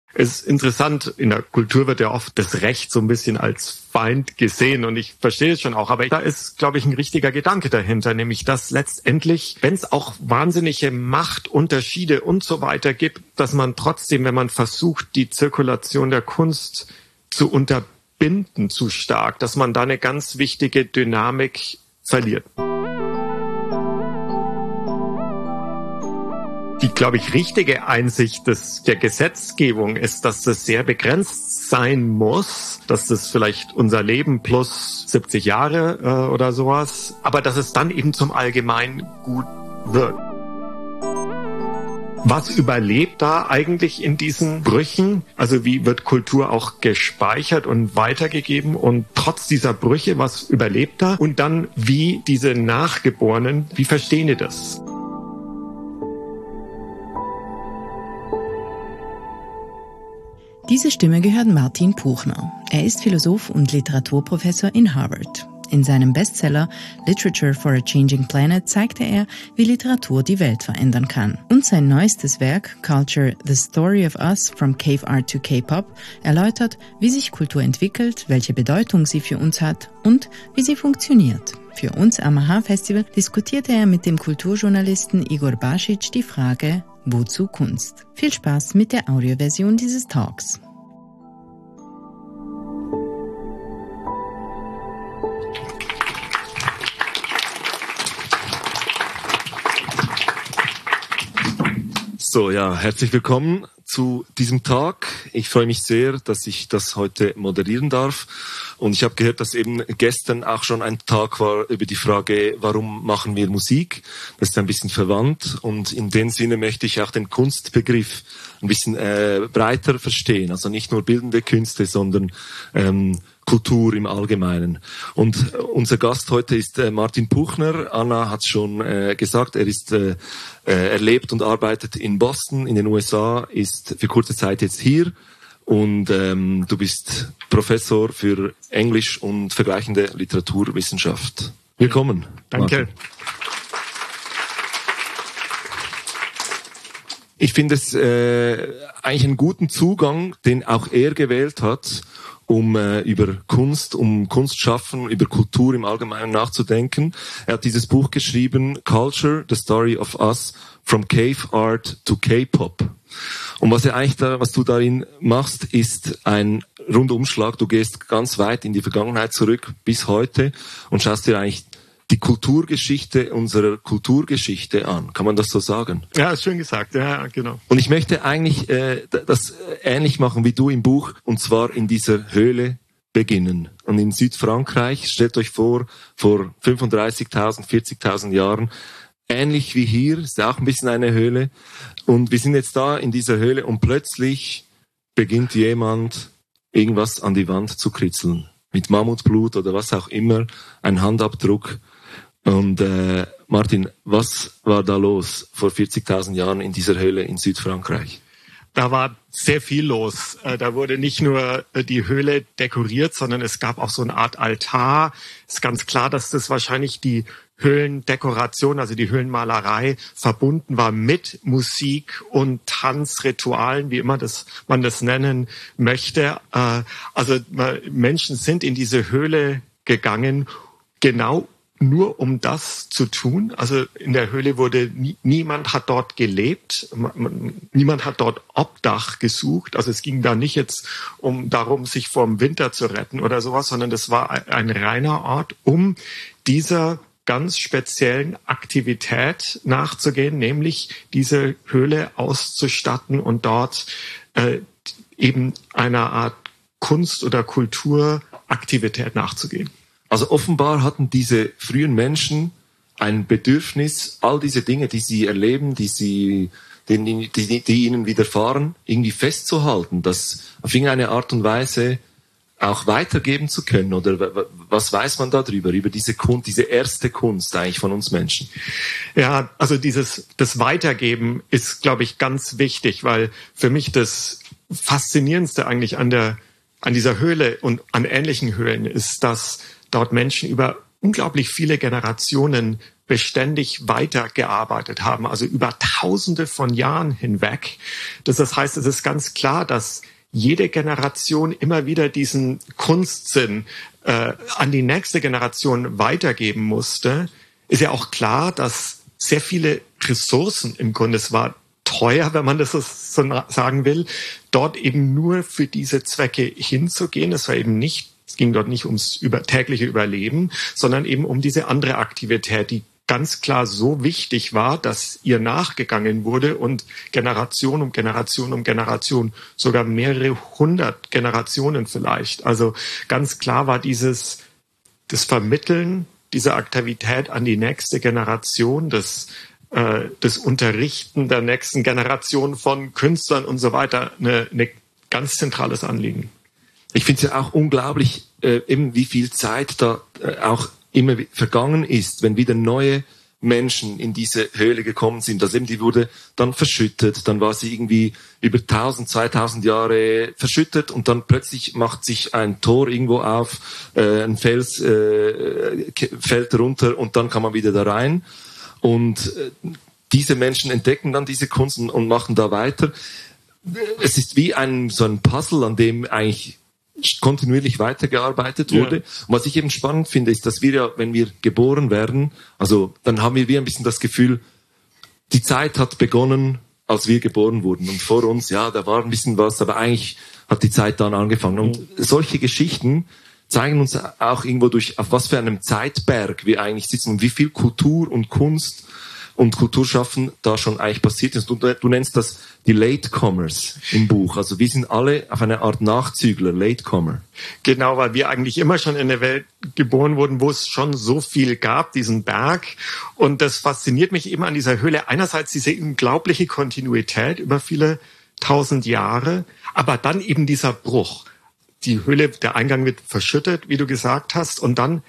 Es ist interessant, in der Kultur wird ja oft das Recht so ein bisschen als Feind gesehen und ich verstehe es schon auch, aber da ist, glaube ich, ein richtiger Gedanke dahinter, nämlich dass letztendlich, wenn es auch wahnsinnige Machtunterschiede und so weiter gibt, dass man trotzdem, wenn man versucht, die Zirkulation der Kunst zu unterbinden zu stark, dass man da eine ganz wichtige Dynamik verliert. Die, glaube ich, richtige Einsicht der Gesetzgebung ist, dass das sehr begrenzt sein muss, dass das vielleicht unser Leben plus 70 Jahre oder sowas, aber dass es dann eben zum allgemeinen Gut wird. Was überlebt da eigentlich in diesen Brüchen? Also wie wird Kultur auch gespeichert und weitergegeben? Und trotz dieser Brüche, was überlebt da? Und dann wie diese Nachgeborenen, wie verstehen die das? Diese Stimme gehört Martin Puchner. Er ist Philosoph und Literaturprofessor in Harvard. In seinem Bestseller Literature for a Changing Planet zeigte er, wie Literatur die Welt verändern kann. Und sein neuestes Werk, Culture, The Story of Us from Cave Art to K-Pop, erläutert, wie sich Kultur entwickelt, welche Bedeutung sie für uns hat und wie sie funktioniert. Für uns am AHA-Festival diskutierte er mit dem Kulturjournalisten Igor Basic die Frage, wozu Kunst? Viel Spaß mit der Audioversion dieses Talks. So, ja, herzlich willkommen zu diesem Tag. Ich freue mich sehr, dass ich das heute moderieren darf. Und ich habe gehört, dass eben gestern auch schon ein Tag war über die Frage, warum machen wir Musik? Das ist ein bisschen verwandt. Und in dem Sinne möchte ich auch den Kunstbegriff ein bisschen breiter verstehen. Also nicht nur bildende Künste, sondern Kultur im Allgemeinen. Und unser Gast heute ist Martin Puchner. Anna hat es schon gesagt, er lebt und arbeitet in Boston in den USA, ist für kurze Zeit jetzt hier und du bist Professor für Englisch und vergleichende Literaturwissenschaft. Willkommen. Danke. Martin. Ich finde es eigentlich einen guten Zugang, den auch er gewählt hat, um über Kunstschaffen, über Kultur im Allgemeinen nachzudenken. Er hat dieses Buch geschrieben, Culture, The Story of Us, From Cave Art to K-Pop. Und was du darin machst, ist ein Rundumschlag. Du gehst ganz weit in die Vergangenheit zurück bis heute und schaust dir eigentlich die Kulturgeschichte unserer Kulturgeschichte an. Kann man das so sagen? Ja, ist schön gesagt. Ja, genau. Und ich möchte eigentlich das ähnlich machen wie du im Buch, und zwar in dieser Höhle beginnen. Und in Südfrankreich, stellt euch vor 35.000, 40.000 Jahren, ähnlich wie hier, ist auch ein bisschen eine Höhle. Und wir sind jetzt da in dieser Höhle und plötzlich beginnt jemand, irgendwas an die Wand zu kritzeln. Mit Mammutblut oder was auch immer, ein Handabdruck. Und Martin, was war da los vor 40.000 Jahren in dieser Höhle in Südfrankreich? Da war sehr viel los. Da wurde nicht nur die Höhle dekoriert, sondern es gab auch so eine Art Altar. Es ist ganz klar, dass das wahrscheinlich die Höhlendekoration, also die Höhlenmalerei, verbunden war mit Musik und Tanzritualen, wie immer man das nennen möchte. Also Menschen sind in diese Höhle gegangen, genau nur um das zu tun. Also in der Höhle wurde niemand hat dort gelebt, niemand hat dort Obdach gesucht. Also es ging da nicht jetzt darum, sich vor Winter zu retten oder sowas, sondern das war ein reiner Ort, um dieser ganz speziellen Aktivität nachzugehen, nämlich diese Höhle auszustatten und dort eben einer Art Kunst- oder Kulturaktivität nachzugehen. Also offenbar hatten diese frühen Menschen ein Bedürfnis, all diese Dinge, die sie erleben, die ihnen widerfahren, irgendwie festzuhalten, das auf irgendeine Art und Weise auch weitergeben zu können. Oder was weiß man darüber, über diese Kunst, diese erste Kunst eigentlich von uns Menschen? Ja, also das Weitergeben ist, glaube ich, ganz wichtig, weil für mich das Faszinierendste eigentlich an dieser Höhle und an ähnlichen Höhlen ist, dass dort Menschen über unglaublich viele Generationen beständig weitergearbeitet haben, also über Tausende von Jahren hinweg. Das heißt, es ist ganz klar, dass jede Generation immer wieder diesen Kunstsinn an die nächste Generation weitergeben musste. Ist ja auch klar, dass sehr viele Ressourcen im Grunde, es war teuer, wenn man das so sagen will, dort eben nur für diese Zwecke hinzugehen. Es ging dort nicht ums tägliche Überleben, sondern eben um diese andere Aktivität, die ganz klar so wichtig war, dass ihr nachgegangen wurde und Generation um Generation um Generation, sogar mehrere hundert Generationen vielleicht. Also ganz klar war das Vermitteln dieser Aktivität an die nächste Generation, das Unterrichten der nächsten Generation von Künstlern und so weiter eine ganz zentrales Anliegen. Ich finde es ja auch unglaublich, eben wie viel Zeit da auch immer vergangen ist, wenn wieder neue Menschen in diese Höhle gekommen sind. Also eben die wurde dann verschüttet, dann war sie irgendwie über 1000, 2000 Jahre verschüttet und dann plötzlich macht sich ein Tor irgendwo auf, ein Fels fällt runter und dann kann man wieder da rein. Und diese Menschen entdecken dann diese Kunst und machen da weiter. Es ist wie so ein Puzzle, an dem eigentlich kontinuierlich weitergearbeitet wurde. Ja. Und was ich eben spannend finde, ist, dass wir ja, wenn wir geboren werden, also dann haben wir wie ein bisschen das Gefühl, die Zeit hat begonnen, als wir geboren wurden. Und vor uns, ja, da war ein bisschen was, aber eigentlich hat die Zeit dann angefangen. Und solche Geschichten zeigen uns auch irgendwo auf was für einem Zeitberg wir eigentlich sitzen und wie viel Kultur und Kunst und Kulturschaffen da schon eigentlich passiert ist. Du nennst das die Latecomers im Buch. Also wir sind alle auf eine Art Nachzügler, Latecomer. Genau, weil wir eigentlich immer schon in der Welt geboren wurden, wo es schon so viel gab, diesen Berg. Und das fasziniert mich eben an dieser Höhle. Einerseits diese unglaubliche Kontinuität über viele tausend Jahre, aber dann eben dieser Bruch. Die Höhle, der Eingang wird verschüttet, wie du gesagt hast, und dann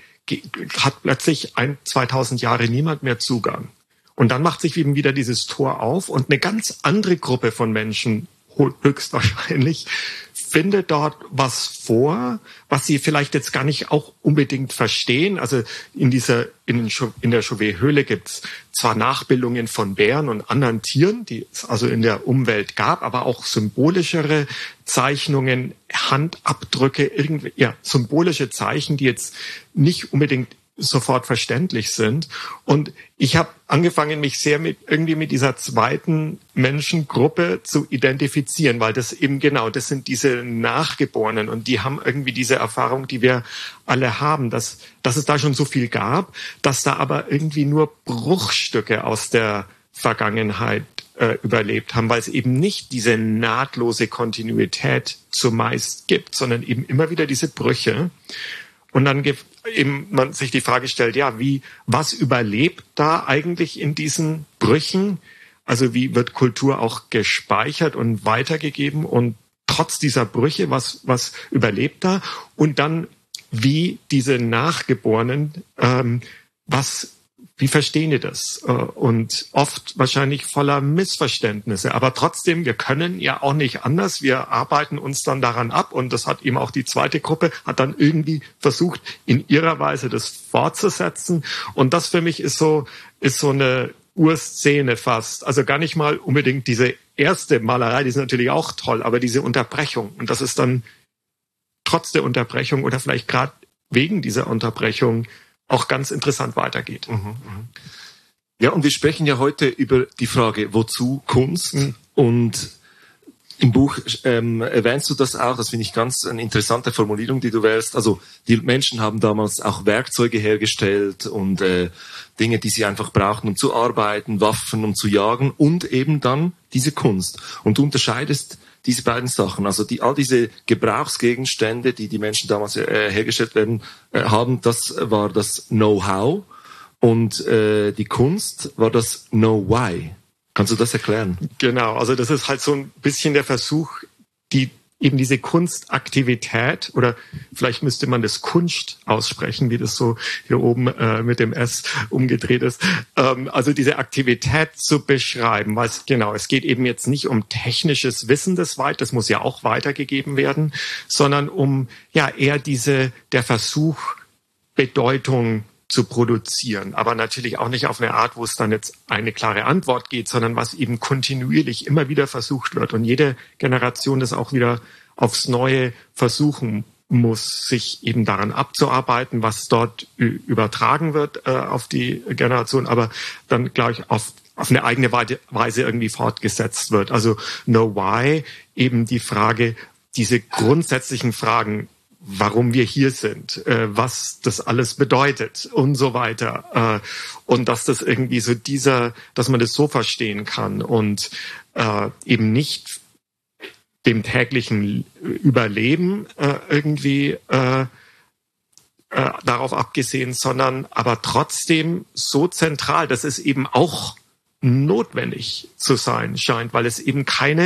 hat plötzlich 2000 Jahre niemand mehr Zugang. Und dann macht sich eben wieder dieses Tor auf und eine ganz andere Gruppe von Menschen, höchstwahrscheinlich, findet dort was vor, was sie vielleicht jetzt gar nicht auch unbedingt verstehen. Also in der Chauvet-Höhle gibt's zwar Nachbildungen von Bären und anderen Tieren, die es also in der Umwelt gab, aber auch symbolischere Zeichnungen, Handabdrücke, symbolische Zeichen, die jetzt nicht unbedingt sofort verständlich sind. Und ich habe angefangen, mich sehr mit dieser zweiten Menschengruppe zu identifizieren, weil das eben das sind diese Nachgeborenen und die haben irgendwie diese Erfahrung, die wir alle haben, dass es da schon so viel gab, dass da aber irgendwie nur Bruchstücke aus der Vergangenheit überlebt haben, weil es eben nicht diese nahtlose Kontinuität zumeist gibt, sondern eben immer wieder diese Brüche. Und dann eben man sich die Frage stellt, was überlebt da eigentlich in diesen Brüchen? Also wie wird Kultur auch gespeichert und weitergegeben? Und trotz dieser Brüche, was überlebt da? Und dann wie diese Nachgeborenen, wie verstehen die das? Und oft wahrscheinlich voller Missverständnisse. Aber trotzdem, wir können ja auch nicht anders. Wir arbeiten uns dann daran ab. Und das hat eben auch die zweite Gruppe, hat dann irgendwie versucht, in ihrer Weise das fortzusetzen. Und das für mich ist so eine Urszene fast. Also gar nicht mal unbedingt diese erste Malerei, die ist natürlich auch toll, aber diese Unterbrechung. Und das ist dann trotz der Unterbrechung oder vielleicht gerade wegen dieser Unterbrechung auch ganz interessant weitergeht. Ja, und wir sprechen ja heute über die Frage, wozu Kunst? Und im Buch erwähnst du das auch, das finde ich ganz eine interessante Formulierung, die du wählst. Also die Menschen haben damals auch Werkzeuge hergestellt und Dinge, die sie einfach brauchten, um zu arbeiten, Waffen, um zu jagen und eben dann diese Kunst. Und du unterscheidest diese beiden Sachen, also all diese Gebrauchsgegenstände, die Menschen damals hergestellt haben, das war das Know-how und die Kunst war das Know-why. Kannst du das erklären? Genau, also das ist halt so ein bisschen der Versuch, eben diese Kunstaktivität, oder vielleicht müsste man das Kunst aussprechen, wie das so hier oben mit dem S umgedreht ist, also diese Aktivität zu beschreiben, weil es geht eben jetzt nicht um technisches Wissen das muss ja auch weitergegeben werden, sondern um eher der Versuch, Bedeutung zu produzieren, aber natürlich auch nicht auf eine Art, wo es dann jetzt eine klare Antwort geht, sondern was eben kontinuierlich immer wieder versucht wird und jede Generation das auch wieder aufs Neue versuchen muss, sich eben daran abzuarbeiten, was dort übertragen wird auf die Generation, aber dann gleich auf eine eigene Weise irgendwie fortgesetzt wird. Also Know Why, eben die Frage, diese grundsätzlichen Fragen, warum wir hier sind, was das alles bedeutet und so weiter. Und dass das irgendwie so dass man das so verstehen kann und eben nicht dem täglichen Überleben irgendwie darauf abgesehen, sondern aber trotzdem so zentral, dass es eben auch notwendig zu sein scheint, weil es eben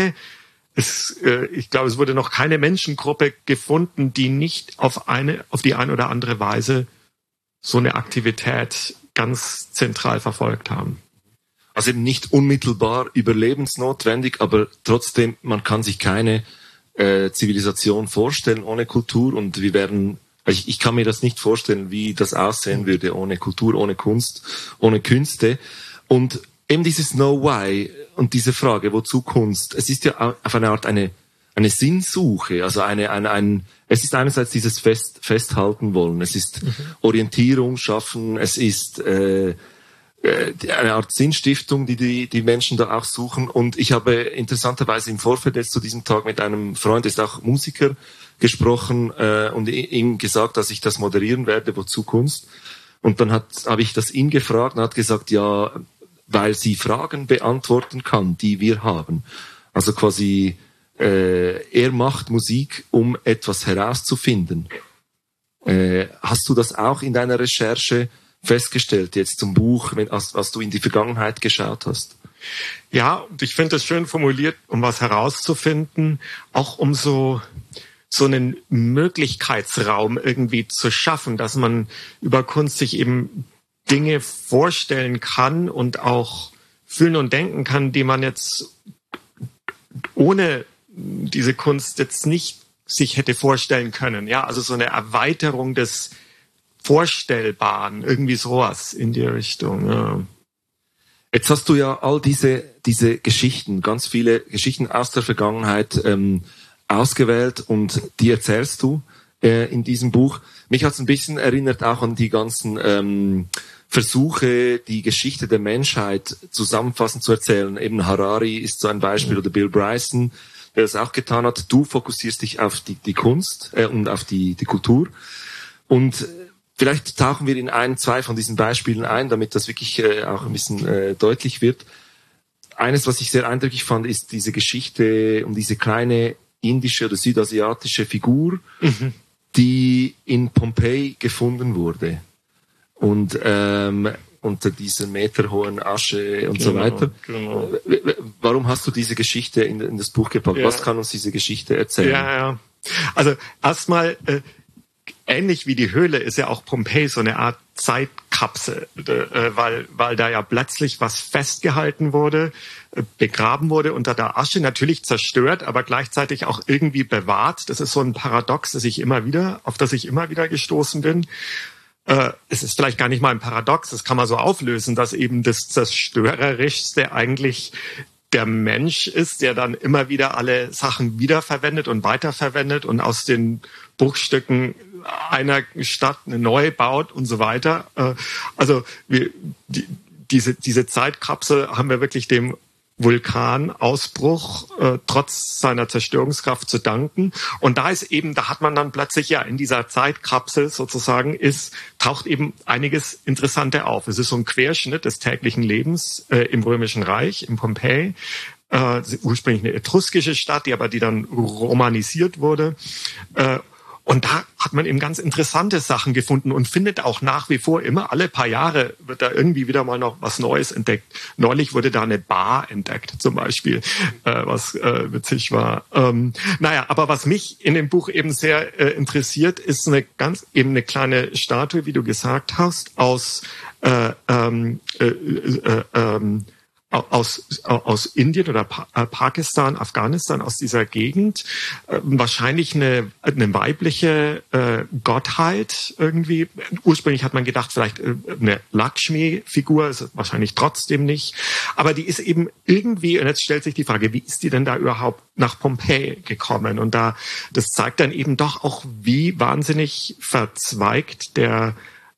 ich glaube, es wurde noch keine Menschengruppe gefunden, die nicht auf die eine oder andere Weise so eine Aktivität ganz zentral verfolgt haben. Also eben nicht unmittelbar überlebensnotwendig, aber trotzdem, man kann sich keine Zivilisation vorstellen ohne Kultur und ich kann mir das nicht vorstellen, wie das aussehen würde ohne Kultur, ohne Kunst, ohne Künste. Und eben dieses Know Why und diese Frage, wozu Kunst? Es ist ja auf eine Art eine Sinnsuche, also es ist einerseits dieses Festhalten wollen, es ist Orientierung schaffen, es ist eine Art Sinnstiftung, die Menschen da auch suchen. Und ich habe interessanterweise im Vorfeld jetzt zu diesem Tag mit einem Freund, der ist auch Musiker, gesprochen und ihm gesagt, dass ich das moderieren werde, wozu Kunst? Und dann habe ich das ihn gefragt und er hat gesagt, ja, weil sie Fragen beantworten kann, die wir haben. Also quasi, er macht Musik, um etwas herauszufinden. Hast du das auch in deiner Recherche festgestellt, jetzt zum Buch, als du in die Vergangenheit geschaut hast? Ja, und ich finde das schön formuliert, um was herauszufinden, auch um so einen Möglichkeitsraum irgendwie zu schaffen, dass man über Kunst sich eben Dinge vorstellen kann und auch fühlen und denken kann, die man jetzt ohne diese Kunst jetzt nicht sich hätte vorstellen können. Ja, also so eine Erweiterung des Vorstellbaren, irgendwie sowas in die Richtung. Ja. Jetzt hast du ja all diese Geschichten, ganz viele Geschichten aus der Vergangenheit ausgewählt und die erzählst du in diesem Buch. Mich hat es ein bisschen erinnert auch an die ganzen Versuche, die Geschichte der Menschheit zusammenfassend zu erzählen. Eben Harari ist so ein Beispiel oder Bill Bryson, der das auch getan hat. Du fokussierst dich auf die Kunst und auf die Kultur. Und vielleicht tauchen wir in zwei von diesen Beispielen ein, damit das wirklich auch ein bisschen deutlich wird. Eines, was ich sehr eindrücklich fand, ist diese Geschichte um diese kleine indische oder südasiatische Figur, die in Pompeji gefunden wurde. Und unter dieser meterhohen Asche und so weiter. Genau. Warum hast du diese Geschichte in das Buch gepackt? Ja. Was kann uns diese Geschichte erzählen? Ja. Also erstmal, ähnlich wie die Höhle ist ja auch Pompeji so eine Art Zeitkapsel, weil da ja plötzlich was festgehalten wurde, begraben wurde unter der Asche, natürlich zerstört, aber gleichzeitig auch irgendwie bewahrt. Das ist so ein Paradox, auf das ich immer wieder gestoßen bin. Es ist vielleicht gar nicht mal ein Paradox, das kann man so auflösen, dass eben das Zerstörerischste eigentlich der Mensch ist, der dann immer wieder alle Sachen wiederverwendet und weiterverwendet und aus den Bruchstücken einer Stadt eine neue baut und so weiter. Also diese Zeitkapsel haben wir wirklich dem Vulkanausbruch trotz seiner Zerstörungskraft zu danken. Und da hat man dann plötzlich ja in dieser Zeitkapsel sozusagen taucht eben einiges Interessante auf. Es ist so ein Querschnitt des täglichen Lebens im Römischen Reich, in Pompeji. Ursprünglich eine etruskische Stadt, die dann romanisiert wurde. Und da hat man eben ganz interessante Sachen gefunden und findet auch nach wie vor immer, alle paar Jahre wird da irgendwie wieder mal noch was Neues entdeckt. Neulich wurde da eine Bar entdeckt zum Beispiel, was witzig war. Aber was mich in dem Buch eben sehr interessiert, ist eine kleine Statue, wie du gesagt hast, aus aus Indien oder Pakistan, Afghanistan, aus dieser Gegend, wahrscheinlich eine weibliche Gottheit irgendwie. Ursprünglich hat man gedacht, vielleicht eine Lakshmi-Figur, ist wahrscheinlich trotzdem nicht. Aber die ist eben irgendwie, und jetzt stellt sich die Frage, wie ist die denn da überhaupt nach Pompeji gekommen? Und das zeigt dann eben doch auch, wie wahnsinnig verzweigt der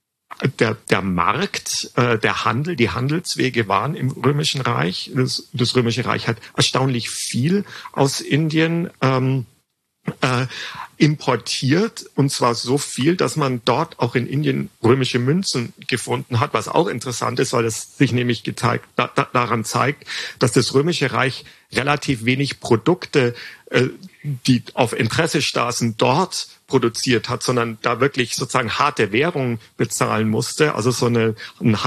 Markt, der Handel, die Handelswege waren im Römischen Reich. Das Römische Reich hat erstaunlich viel aus Indien importiert, und zwar so viel, dass man dort auch in Indien römische Münzen gefunden hat, was auch interessant ist, weil es sich nämlich daran zeigt, dass das Römische Reich relativ wenig Produkte, die auf Interesse staßen, dort produziert hat, sondern da wirklich sozusagen harte Währung bezahlen musste. Also so einen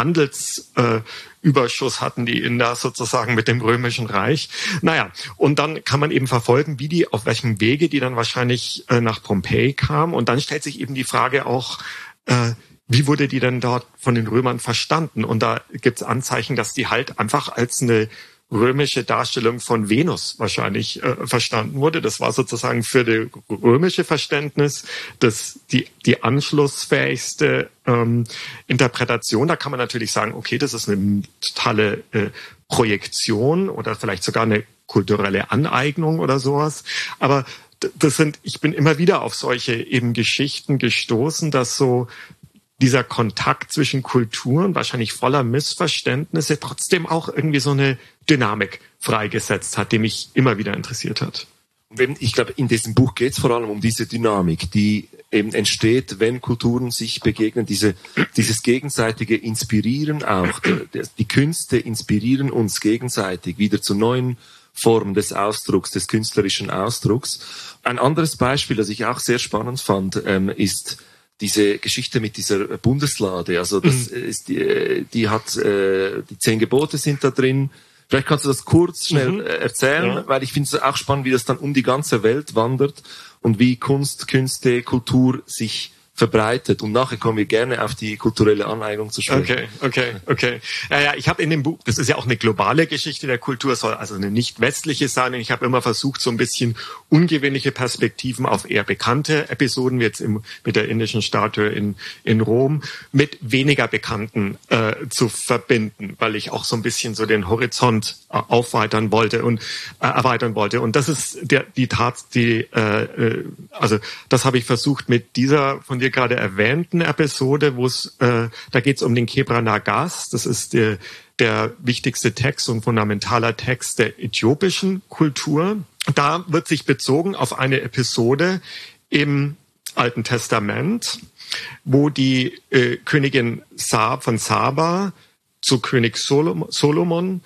Handelsüberschuss hatten die Inder sozusagen mit dem Römischen Reich. Naja, und dann kann man eben verfolgen, auf welchem Wege die dann wahrscheinlich nach Pompeji kam. Und dann stellt sich eben die Frage auch, wie wurde die denn dort von den Römern verstanden? Und da gibt es Anzeichen, dass die halt einfach als eine römische Darstellung von Venus wahrscheinlich verstanden wurde. Das war sozusagen für das römische Verständnis die anschlussfähigste Interpretation. Da kann man natürlich sagen, okay, das ist eine totale Projektion oder vielleicht sogar eine kulturelle Aneignung oder sowas. Aber ich bin immer wieder auf solche eben Geschichten gestoßen, dass so dieser Kontakt zwischen Kulturen, wahrscheinlich voller Missverständnisse, trotzdem auch irgendwie so eine Dynamik freigesetzt hat, die mich immer wieder interessiert hat. Ich glaube, in diesem Buch geht es vor allem um diese Dynamik, die eben entsteht, wenn Kulturen sich begegnen, dieses gegenseitige Inspirieren auch. Die Künste inspirieren uns gegenseitig wieder zu neuen Formen des Ausdrucks, des künstlerischen Ausdrucks. Ein anderes Beispiel, das ich auch sehr spannend fand, ist diese Geschichte mit dieser Bundeslade. Also das ist die 10 Gebote sind da drin. Vielleicht kannst du das kurz schnell erzählen, weil ich finde es auch spannend, wie das dann um die ganze Welt wandert und wie Kunst, Künste, Kultur sich verbreitet. Und nachher kommen wir gerne auf die kulturelle Aneignung zu sprechen. Okay. Ja, ich habe in dem Buch, das ist ja auch eine globale Geschichte der Kultur, soll also eine nicht westliche sein. Und ich habe immer versucht, so ein bisschen ungewöhnliche Perspektiven auf eher bekannte Episoden, wie jetzt mit der indischen Statue in Rom, mit weniger bekannten zu verbinden, weil ich auch so ein bisschen so den Horizont erweitern wollte. Und das ist also das habe ich versucht mit dieser von dir gerade erwähnten Episode, wo da geht es um den Kebra Nagas. Das ist der wichtigste Text und fundamentaler Text der äthiopischen Kultur. Da wird sich bezogen auf eine Episode im Alten Testament, wo die Königin von Saba zu König Salomon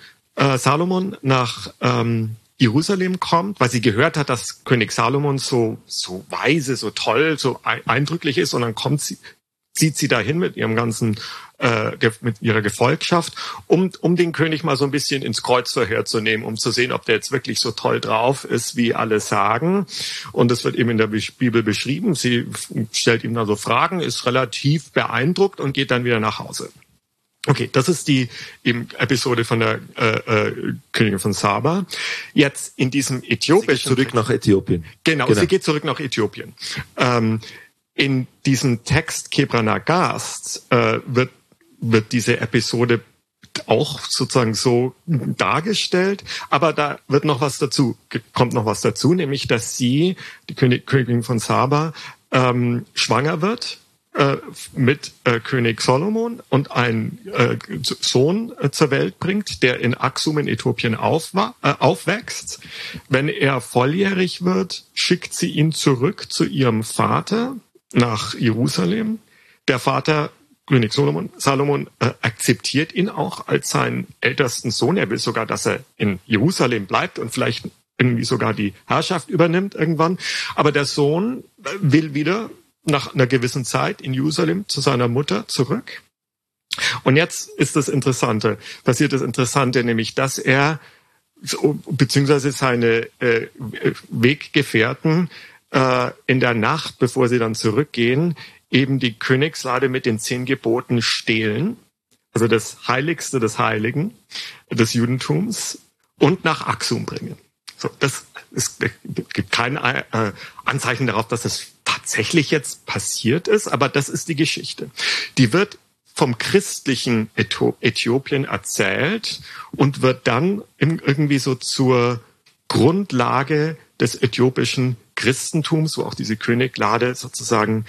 nach Jerusalem kommt, weil sie gehört hat, dass König Salomon so weise, so toll, so eindrücklich ist, und dann zieht sie dahin mit ihrem ganzen mit ihrer Gefolgschaft, um den König mal so ein bisschen ins Kreuzverhör zu nehmen, um zu sehen, ob der jetzt wirklich so toll drauf ist, wie alle sagen. Und das wird eben in der Bibel beschrieben. Sie stellt ihm da so Fragen, ist relativ beeindruckt und geht dann wieder nach Hause. Okay, das ist die eben Episode von der Königin von Saba. Jetzt in diesem äthiopischen... Sie geht zurück nach Äthiopien. Genau, sie geht zurück nach Äthiopien. In diesem Text Kebra Nagas wird diese Episode auch sozusagen so dargestellt, aber da kommt noch was dazu, nämlich dass die Königin von Saba, schwanger wird mit König Solomon und einen Sohn zur Welt bringt, der in Aksum in Äthiopien aufwächst. Wenn er volljährig wird, schickt sie ihn zurück zu ihrem Vater nach Jerusalem. Der Vater, König Salomon akzeptiert ihn auch als seinen ältesten Sohn. Er will sogar, dass er in Jerusalem bleibt und vielleicht irgendwie sogar die Herrschaft übernimmt irgendwann. Aber der Sohn will wieder nach einer gewissen Zeit in Jerusalem zu seiner Mutter zurück. Und jetzt ist passiert das Interessante, nämlich, dass er, beziehungsweise seine Weggefährten, in der Nacht, bevor sie dann zurückgehen, eben die Königslade mit den 10 Geboten stehlen, also das Heiligste des Heiligen des Judentums, und nach Aksum bringen. So, es gibt kein Anzeichen darauf, dass es tatsächlich jetzt passiert ist, aber das ist die Geschichte. Die wird vom christlichen Äthiopien erzählt und wird dann irgendwie so zur Grundlage des äthiopischen Christentums, wo auch diese Königlade sozusagen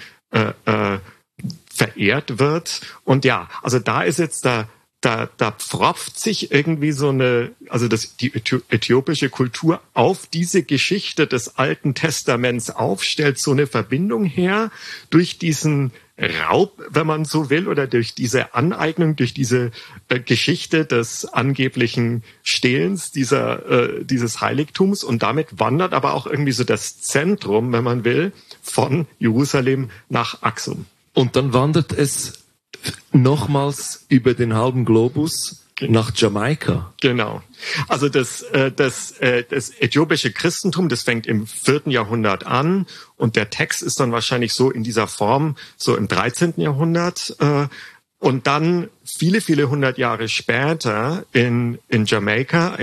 verehrt wird. Und ja, also da ist jetzt da pfropft sich irgendwie so die äthiopische Kultur auf diese Geschichte des Alten Testaments auf, stellt so eine Verbindung her durch diesen Raub, wenn man so will, oder durch diese Aneignung, durch diese Geschichte des angeblichen Stehlens dieses Heiligtums, und damit wandert aber auch irgendwie so das Zentrum, wenn man will, von Jerusalem nach Aksum. Und dann wandert es nochmals über den halben Globus nach Jamaika. Genau. Also das äthiopische Christentum, das fängt im 4. Jahrhundert an, und der Text ist dann wahrscheinlich so in dieser Form so im 13. Jahrhundert. Und dann viele hundert Jahre später in Jamaika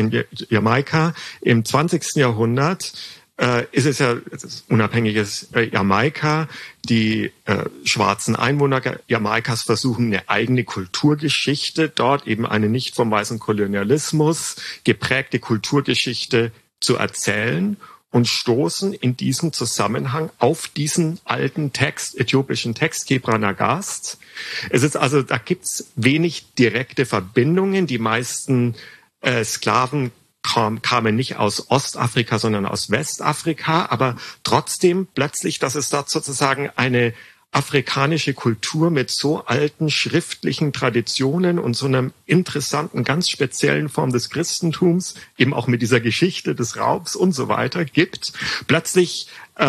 im 20. Jahrhundert ist es ja unabhängiges Jamaika. Die schwarzen Einwohner Jamaikas versuchen eine eigene Kulturgeschichte dort, eben eine nicht vom weißen Kolonialismus geprägte Kulturgeschichte zu erzählen, und stoßen in diesem Zusammenhang auf diesen alten Text, äthiopischen Text, Kebra Nagast. Da gibt's wenig direkte Verbindungen. Die meisten Sklaven kamen nicht aus Ostafrika, sondern aus Westafrika, aber trotzdem plötzlich, dass es dort sozusagen eine afrikanische Kultur mit so alten schriftlichen Traditionen und so einer interessanten, ganz speziellen Form des Christentums, eben auch mit dieser Geschichte des Raubs und so weiter gibt. Plötzlich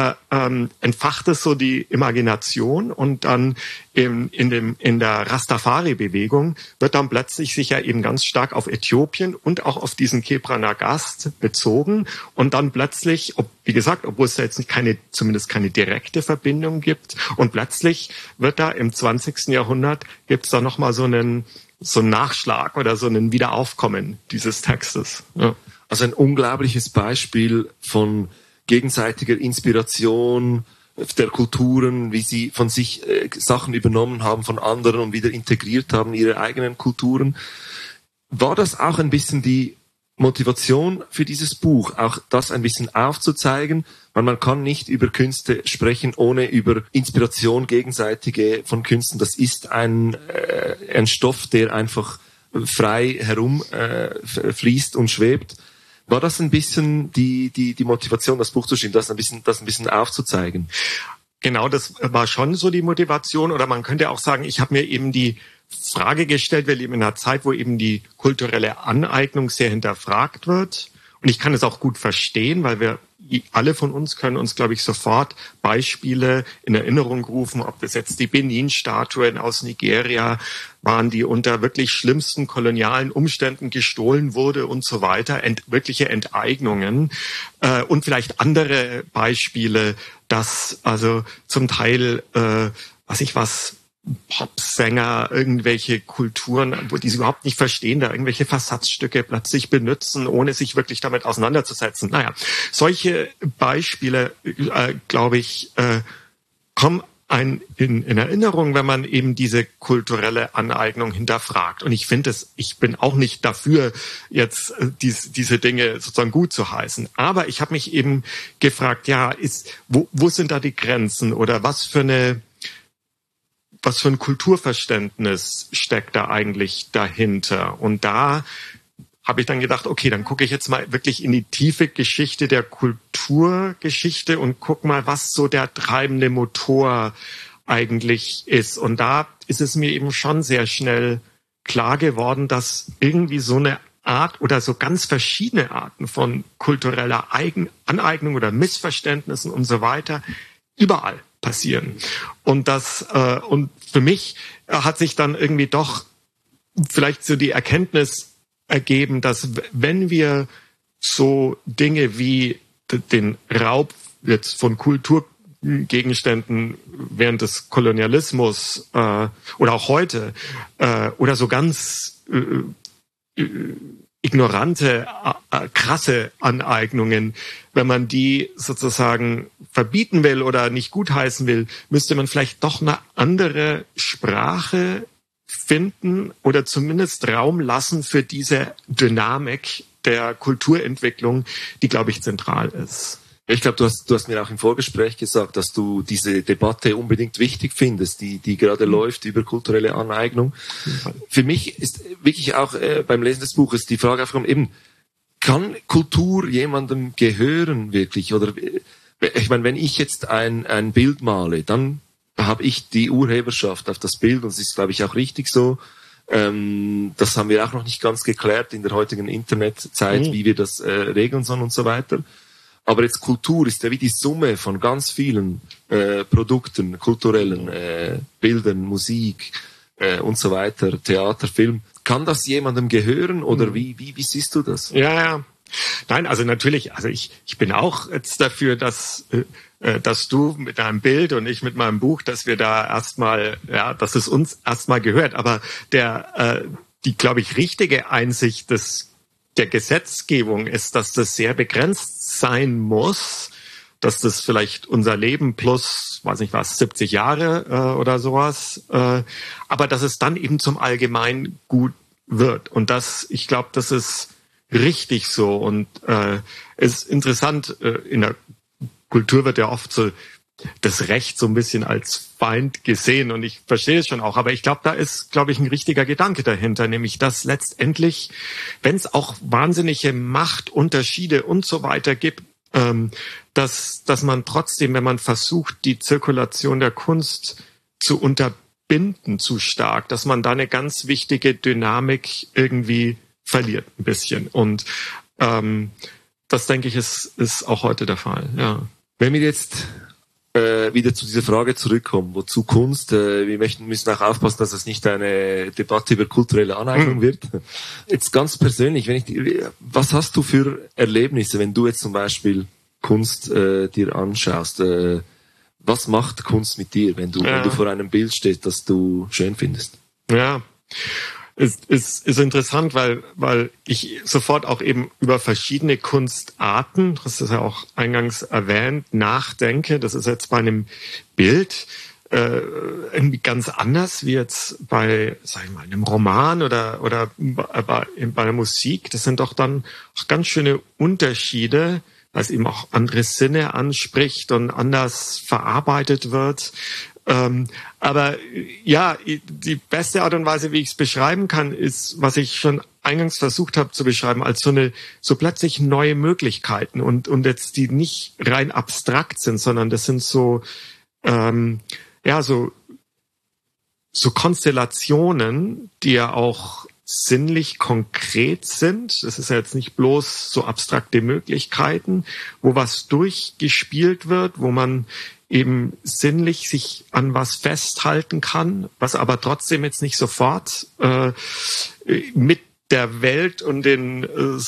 entfacht es so die Imagination, und dann in der Rastafari-Bewegung wird dann plötzlich sich ja eben ganz stark auf Äthiopien und auch auf diesen Kebra Nagast bezogen, und dann plötzlich, wie gesagt, obwohl es da jetzt zumindest keine direkte Verbindung gibt, und plötzlich wird da im 20. Jahrhundert gibt's da nochmal so einen Nachschlag oder so ein Wiederaufkommen dieses Textes. Ja. Also ein unglaubliches Beispiel von gegenseitiger Inspiration der Kulturen, wie sie von sich Sachen übernommen haben von anderen und wieder integriert haben, ihre eigenen Kulturen. War das auch ein bisschen die Motivation für dieses Buch, auch das ein bisschen aufzuzeigen? Weil man kann nicht über Künste sprechen, ohne über Inspiration gegenseitige von Künsten. Das ist ein Stoff, der einfach frei herumfließt und schwebt. War das ein bisschen die Motivation, das Buch zu schreiben, das ein bisschen aufzuzeigen? Genau, das war schon so die Motivation. Oder man könnte auch sagen, ich habe mir eben die Frage gestellt, wir leben in einer Zeit, wo eben die kulturelle Aneignung sehr hinterfragt wird. Und ich kann es auch gut verstehen, weil alle von uns können uns, glaube ich, sofort Beispiele in Erinnerung rufen, ob das jetzt die Benin-Statuen aus Nigeria waren, die unter wirklich schlimmsten kolonialen Umständen gestohlen wurde und so weiter, wirkliche Enteignungen. Und vielleicht andere Beispiele, dass also zum Teil, Popsänger irgendwelche Kulturen, wo die sie überhaupt nicht verstehen, da irgendwelche Versatzstücke plötzlich benutzen, ohne sich wirklich damit auseinanderzusetzen. Naja, solche Beispiele, glaube ich, kommen in Erinnerung, wenn man eben diese kulturelle Aneignung hinterfragt. Und ich bin auch nicht dafür, jetzt diese Dinge sozusagen gut zu heißen. Aber ich habe mich eben gefragt, ja, wo sind da die Grenzen, oder was für ein Kulturverständnis steckt da eigentlich dahinter? Und da habe ich dann gedacht, okay, dann gucke ich jetzt mal wirklich in die tiefe Geschichte der Kulturgeschichte und guck mal, was so der treibende Motor eigentlich ist. Und da ist es mir eben schon sehr schnell klar geworden, dass irgendwie so eine Art oder so ganz verschiedene Arten von kultureller Aneignung oder Missverständnissen und so weiter überall passieren. Und für mich hat sich dann irgendwie doch vielleicht so die Erkenntnis ergeben, dass wenn wir so Dinge wie den Raub jetzt von Kultur Gegenständen während des Kolonialismus oder auch heute oder so ganz ignorante, krasse Aneignungen, wenn man die sozusagen verbieten will oder nicht gutheißen will, müsste man vielleicht doch eine andere Sprache finden oder zumindest Raum lassen für diese Dynamik der Kulturentwicklung, die, glaube ich, zentral ist. Ich glaube, du hast mir auch im Vorgespräch gesagt, dass du diese Debatte unbedingt wichtig findest, die gerade läuft über kulturelle Aneignung. Für mich ist wirklich auch beim Lesen des Buches die Frage aufgekommen, eben, kann Kultur jemandem gehören wirklich? Oder ich meine, wenn ich jetzt ein Bild male, dann habe ich die Urheberschaft auf das Bild und es ist, glaube ich, auch richtig so. Das haben wir auch noch nicht ganz geklärt in der heutigen Internetzeit, wie wir das regeln sollen und so weiter. Aber jetzt Kultur ist ja wie die Summe von ganz vielen Produkten, kulturellen Bildern, Musik und so weiter, Theater, Film. Kann das jemandem gehören oder wie siehst du das? Ja. Nein, also natürlich, also ich bin auch jetzt dafür, dass du mit deinem Bild und ich mit meinem Buch, dass wir da erstmal, ja, dass es uns erstmal gehört. Aber die, glaube ich, richtige Einsicht der Gesetzgebung ist, dass das sehr begrenzt sein muss, dass das vielleicht unser Leben plus, weiß nicht was, 70 Jahre oder sowas, aber dass es dann eben zum Allgemeingut wird. Und ich glaube, das ist richtig so. Und ist interessant, in der Kultur wird ja oft so das Recht so ein bisschen als Feind gesehen und ich verstehe es schon auch, aber ich glaube, da ist, glaube ich, ein richtiger Gedanke dahinter, nämlich dass letztendlich, wenn es auch wahnsinnige Machtunterschiede und so weiter gibt, dass man trotzdem, wenn man versucht, die Zirkulation der Kunst zu unterbinden zu stark, dass man da eine ganz wichtige Dynamik irgendwie verliert ein bisschen und das, denke ich, ist auch heute der Fall, ja. Wenn wir jetzt wieder zu dieser Frage zurückkommen, wozu Kunst, wir müssen auch aufpassen, dass es nicht eine Debatte über kulturelle Aneignung wird. Jetzt ganz persönlich, was hast du für Erlebnisse, wenn du jetzt zum Beispiel Kunst dir anschaust? Was macht Kunst mit dir, wenn du vor einem Bild stehst, das du schön findest? Ja. Ist interessant, weil ich sofort auch eben über verschiedene Kunstarten, das ist ja auch eingangs erwähnt, nachdenke. Das ist jetzt bei einem Bild irgendwie ganz anders wie jetzt bei, sag ich mal, einem Roman oder bei der Musik. Das sind doch dann auch ganz schöne Unterschiede, weil es eben auch andere Sinne anspricht und anders verarbeitet wird. Aber ja, die beste Art und Weise, wie ich es beschreiben kann, ist, was ich schon eingangs versucht habe zu beschreiben, als so plötzlich neue Möglichkeiten und jetzt die nicht rein abstrakt sind, sondern das sind so Konstellationen, die ja auch sinnlich konkret sind. Das ist ja jetzt nicht bloß so abstrakte Möglichkeiten, wo was durchgespielt wird, wo man eben sinnlich sich an was festhalten kann, was aber trotzdem jetzt nicht sofort mit der Welt und den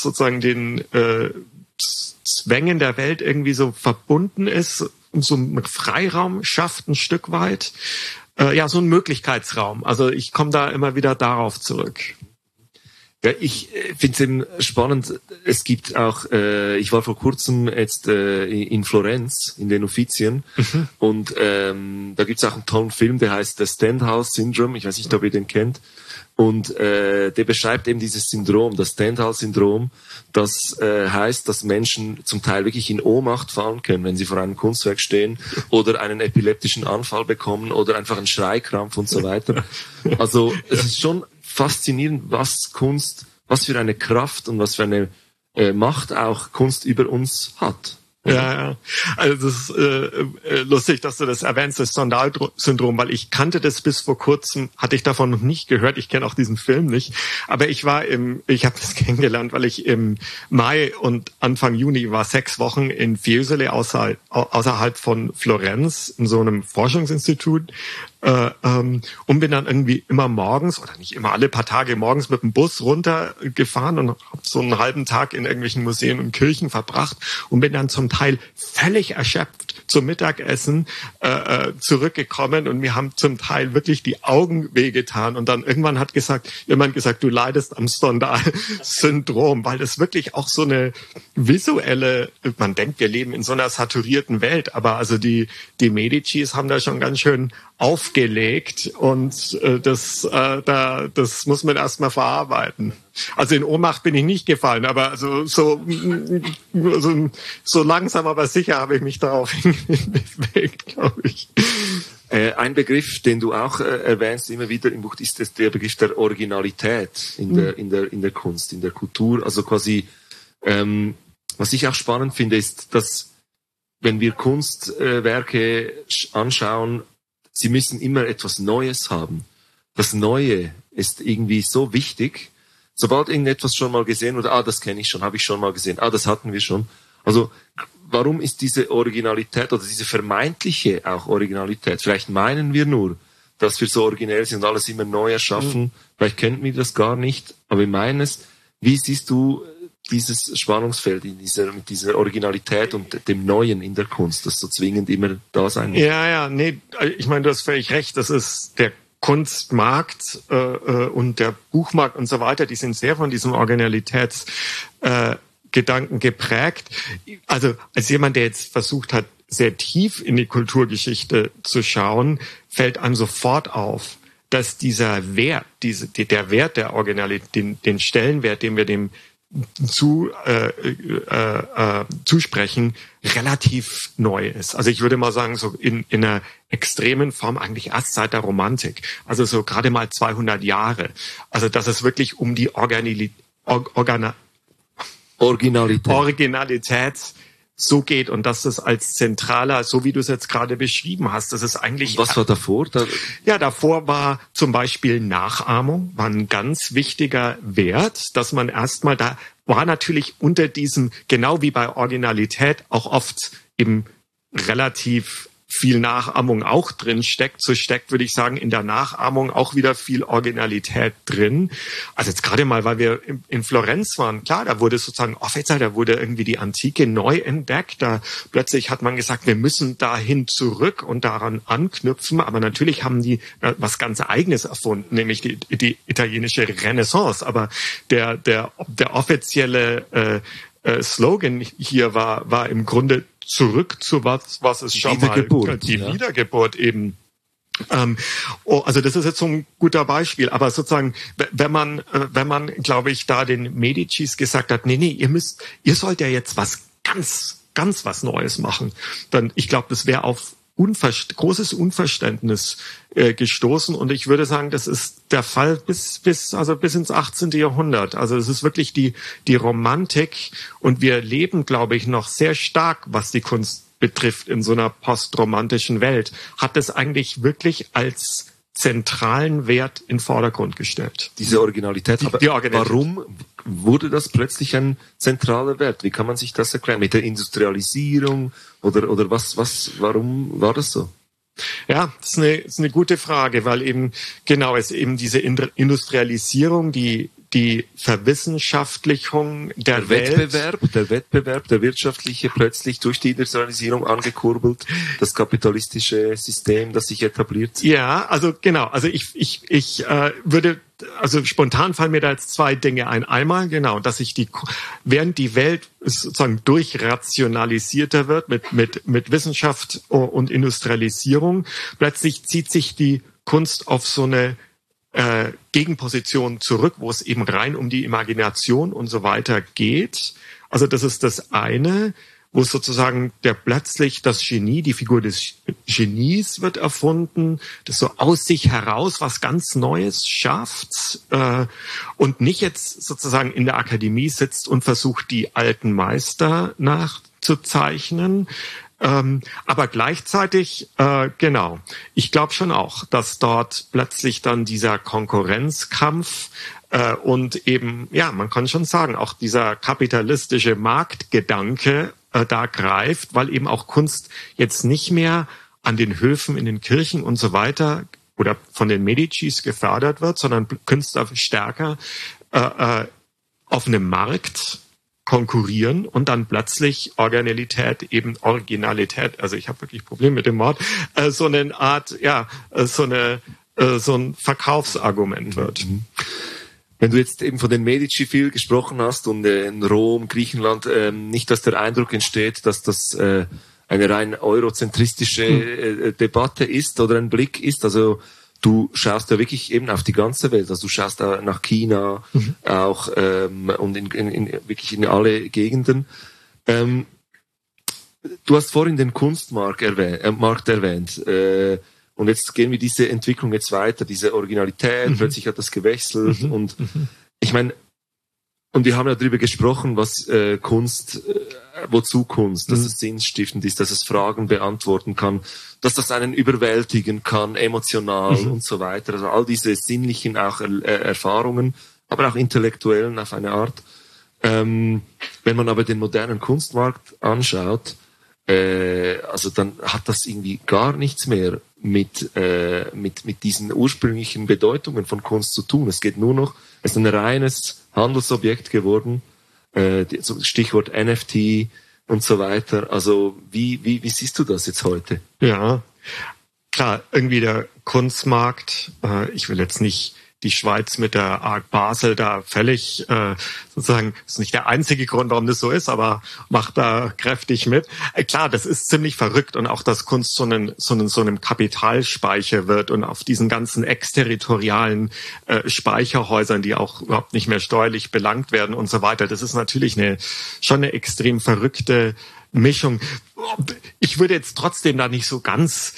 Zwängen der Welt irgendwie so verbunden ist und so einen Freiraum schafft ein Stück weit. So ein Möglichkeitsraum. Also ich komme da immer wieder darauf zurück. Ja, ich finde es eben spannend. Es gibt auch, ich war vor kurzem jetzt in Florenz, in den Uffizien, und da gibt es auch einen tollen Film, der heißt The Stendhal Syndrome. Ich weiß nicht, ob ihr den kennt. Und der beschreibt eben dieses Syndrom, das Stendhal-Syndrom, das heißt, dass Menschen zum Teil wirklich in Ohnmacht fallen können, wenn sie vor einem Kunstwerk stehen oder einen epileptischen Anfall bekommen oder einfach einen Schreikrampf und so weiter. Also es ist schon faszinierend, was für eine Kraft und was für eine Macht auch Kunst über uns hat. Ja. Also das ist lustig, dass du das erwähnst, das Stendhal-Syndrom, weil ich kannte das bis vor kurzem, hatte ich davon noch nicht gehört, ich kenne auch diesen Film nicht, aber ich habe das kennengelernt, weil ich im Mai und Anfang Juni war 6 Wochen in Fiesole außerhalb von Florenz in so einem Forschungsinstitut und bin dann irgendwie immer morgens, oder nicht immer, alle paar Tage morgens mit dem Bus runtergefahren und habe so einen halben Tag in irgendwelchen Museen und Kirchen verbracht und bin dann zum Teil völlig erschöpft zum Mittagessen zurückgekommen und mir haben zum Teil wirklich die Augen wehgetan. Und dann irgendwann hat jemand gesagt, du leidest am Stendhal-Syndrom, weil das wirklich auch so eine visuelle, man denkt, wir leben in so einer saturierten Welt, aber also die Medicis haben da schon ganz schön aufgelegt und das muss man erstmal verarbeiten. Also in Ohnmacht bin ich nicht gefallen, aber also so langsam aber sicher habe ich mich darauf hinbewegt, glaube ich. Ein Begriff, den du auch erwähnst immer wieder im Buch, ist der Begriff der Originalität in der Kunst, in der Kultur. Also quasi, was ich auch spannend finde, ist, dass wenn wir Kunstwerke anschauen, sie müssen immer etwas Neues haben. Das Neue ist irgendwie so wichtig. Sobald irgendetwas schon mal gesehen wurde, das kenne ich schon, habe ich schon mal gesehen, das hatten wir schon. Also warum ist diese Originalität oder diese vermeintliche auch Originalität? Vielleicht meinen wir nur, dass wir so originell sind und alles immer neu erschaffen. Vielleicht kennen wir das gar nicht, aber wir meinen es. Wie siehst du dieses Spannungsfeld mit dieser Originalität und dem Neuen in der Kunst, das so zwingend immer da sein muss? Ja, nee, ich meine, du hast völlig recht, das ist der Kunstmarkt und der Buchmarkt und so weiter, die sind sehr von diesem Originalitätsgedanken geprägt. Also als jemand, der jetzt versucht hat, sehr tief in die Kulturgeschichte zu schauen, fällt einem sofort auf, dass dieser Wert, der Wert der Originalität, den Stellenwert, den wir dem zusprechen, relativ neu ist. Also ich würde mal sagen, so in einer extremen Form eigentlich erst seit der Romantik. Also so gerade mal 200 Jahre. Also dass es wirklich um die Originalität so geht und dass das als zentraler, so wie du es jetzt gerade beschrieben hast, das ist eigentlich... Und was war davor? Ja, davor war zum Beispiel Nachahmung, war ein ganz wichtiger Wert, dass man erstmal, da war natürlich unter diesem, genau wie bei Originalität, auch oft eben relativ viel Nachahmung auch drin steckt. So steckt, würde ich sagen, in der Nachahmung auch wieder viel Originalität drin. Also jetzt gerade mal, weil wir in Florenz waren, klar, da wurde sozusagen offiziell, da wurde irgendwie die Antike neu entdeckt. Da plötzlich hat man gesagt, wir müssen dahin zurück und daran anknüpfen. Aber natürlich haben die was ganz Eigenes erfunden, nämlich die italienische Renaissance. Aber der offizielle Slogan hier war im Grunde zurück zu was es schon mal, die Wiedergeburt eben. Also das ist jetzt so ein guter Beispiel, aber sozusagen, wenn man, glaube ich, da den Medicis gesagt hat, nee, ihr sollt ja jetzt was ganz was Neues machen, dann, ich glaube, das wäre auf großes Unverständnis gestoßen und ich würde sagen, das ist der Fall bis ins 18. Jahrhundert. Also es ist wirklich die Romantik und wir leben, glaube ich, noch sehr stark, was die Kunst betrifft in so einer postromantischen Welt. Hat es eigentlich wirklich als zentralen Wert in den Vordergrund gestellt. Diese Originalität. Aber warum wurde das plötzlich ein zentraler Wert? Wie kann man sich das erklären? Mit der Industrialisierung oder warum war das so? Ja, das ist eine gute Frage, weil eben, genau, es eben diese Industrialisierung, die Verwissenschaftlichung der Welt. Der Wettbewerb, der wirtschaftliche, plötzlich durch die Industrialisierung angekurbelt, das kapitalistische System, das sich etabliert. Ja, also genau, also ich würde, also spontan fallen mir da jetzt zwei Dinge ein. Einmal, genau, dass während die Welt sozusagen durchrationalisierter wird mit Wissenschaft und Industrialisierung, plötzlich zieht sich die Kunst auf so eine Gegenposition zurück, wo es eben rein um die Imagination und so weiter geht. Also das ist das eine, wo sozusagen plötzlich das Genie, die Figur des Genies wird erfunden, das so aus sich heraus was ganz Neues schafft und nicht jetzt sozusagen in der Akademie sitzt und versucht, die alten Meister nachzuzeichnen. Aber gleichzeitig, genau, ich glaube schon auch, dass dort plötzlich dann dieser Konkurrenzkampf und eben, ja, man kann schon sagen, auch dieser kapitalistische Marktgedanke da greift, weil eben auch Kunst jetzt nicht mehr an den Höfen, in den Kirchen und so weiter oder von den Medicis gefördert wird, sondern Künstler stärker auf einem Markt konkurrieren und dann plötzlich Originalität, also ich habe wirklich Probleme mit dem Wort, so eine Art, so ein Verkaufsargument wird. Wenn du jetzt eben von den Medici viel gesprochen hast und in Rom, Griechenland, nicht, dass der Eindruck entsteht, dass das eine rein eurozentristische Debatte ist oder ein Blick ist, also du schaust ja wirklich eben auf die ganze Welt, also du schaust da nach China auch und wirklich in alle Gegenden. Du hast vorhin den Kunstmarkt erwähnt. Und jetzt gehen wir diese Entwicklung jetzt weiter, diese Originalität, plötzlich hat das gewechselt und ich meine, und wir haben ja darüber gesprochen, was Kunst, wozu Kunst, dass es sinnstiftend ist, dass es Fragen beantworten kann, dass das einen überwältigen kann, emotional und so weiter. Also all diese sinnlichen auch Erfahrungen, aber auch intellektuellen auf eine Art. Wenn man aber den modernen Kunstmarkt anschaut, also dann hat das irgendwie gar nichts mehr mit diesen ursprünglichen Bedeutungen von Kunst zu tun. Es geht nur noch, es ist ein reines Handelsobjekt geworden, Stichwort NFT und so weiter. Also wie siehst du das jetzt heute? Ja, klar, irgendwie der Kunstmarkt, ich will jetzt nicht die Schweiz mit der Art Basel da völlig, sozusagen, ist nicht der einzige Grund, warum das so ist, aber macht da kräftig mit. Klar, das ist ziemlich verrückt und auch, dass Kunst so einem Kapitalspeicher wird und auf diesen ganzen exterritorialen Speicherhäusern, die auch überhaupt nicht mehr steuerlich belangt werden und so weiter. Das ist natürlich schon eine extrem verrückte Mischung. Ich würde jetzt trotzdem da nicht so ganz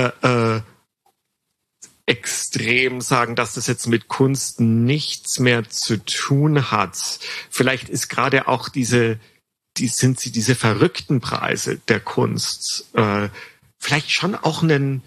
extrem sagen, dass das jetzt mit Kunst nichts mehr zu tun hat. Vielleicht ist gerade auch diese verrückten Preise der Kunst vielleicht schon auch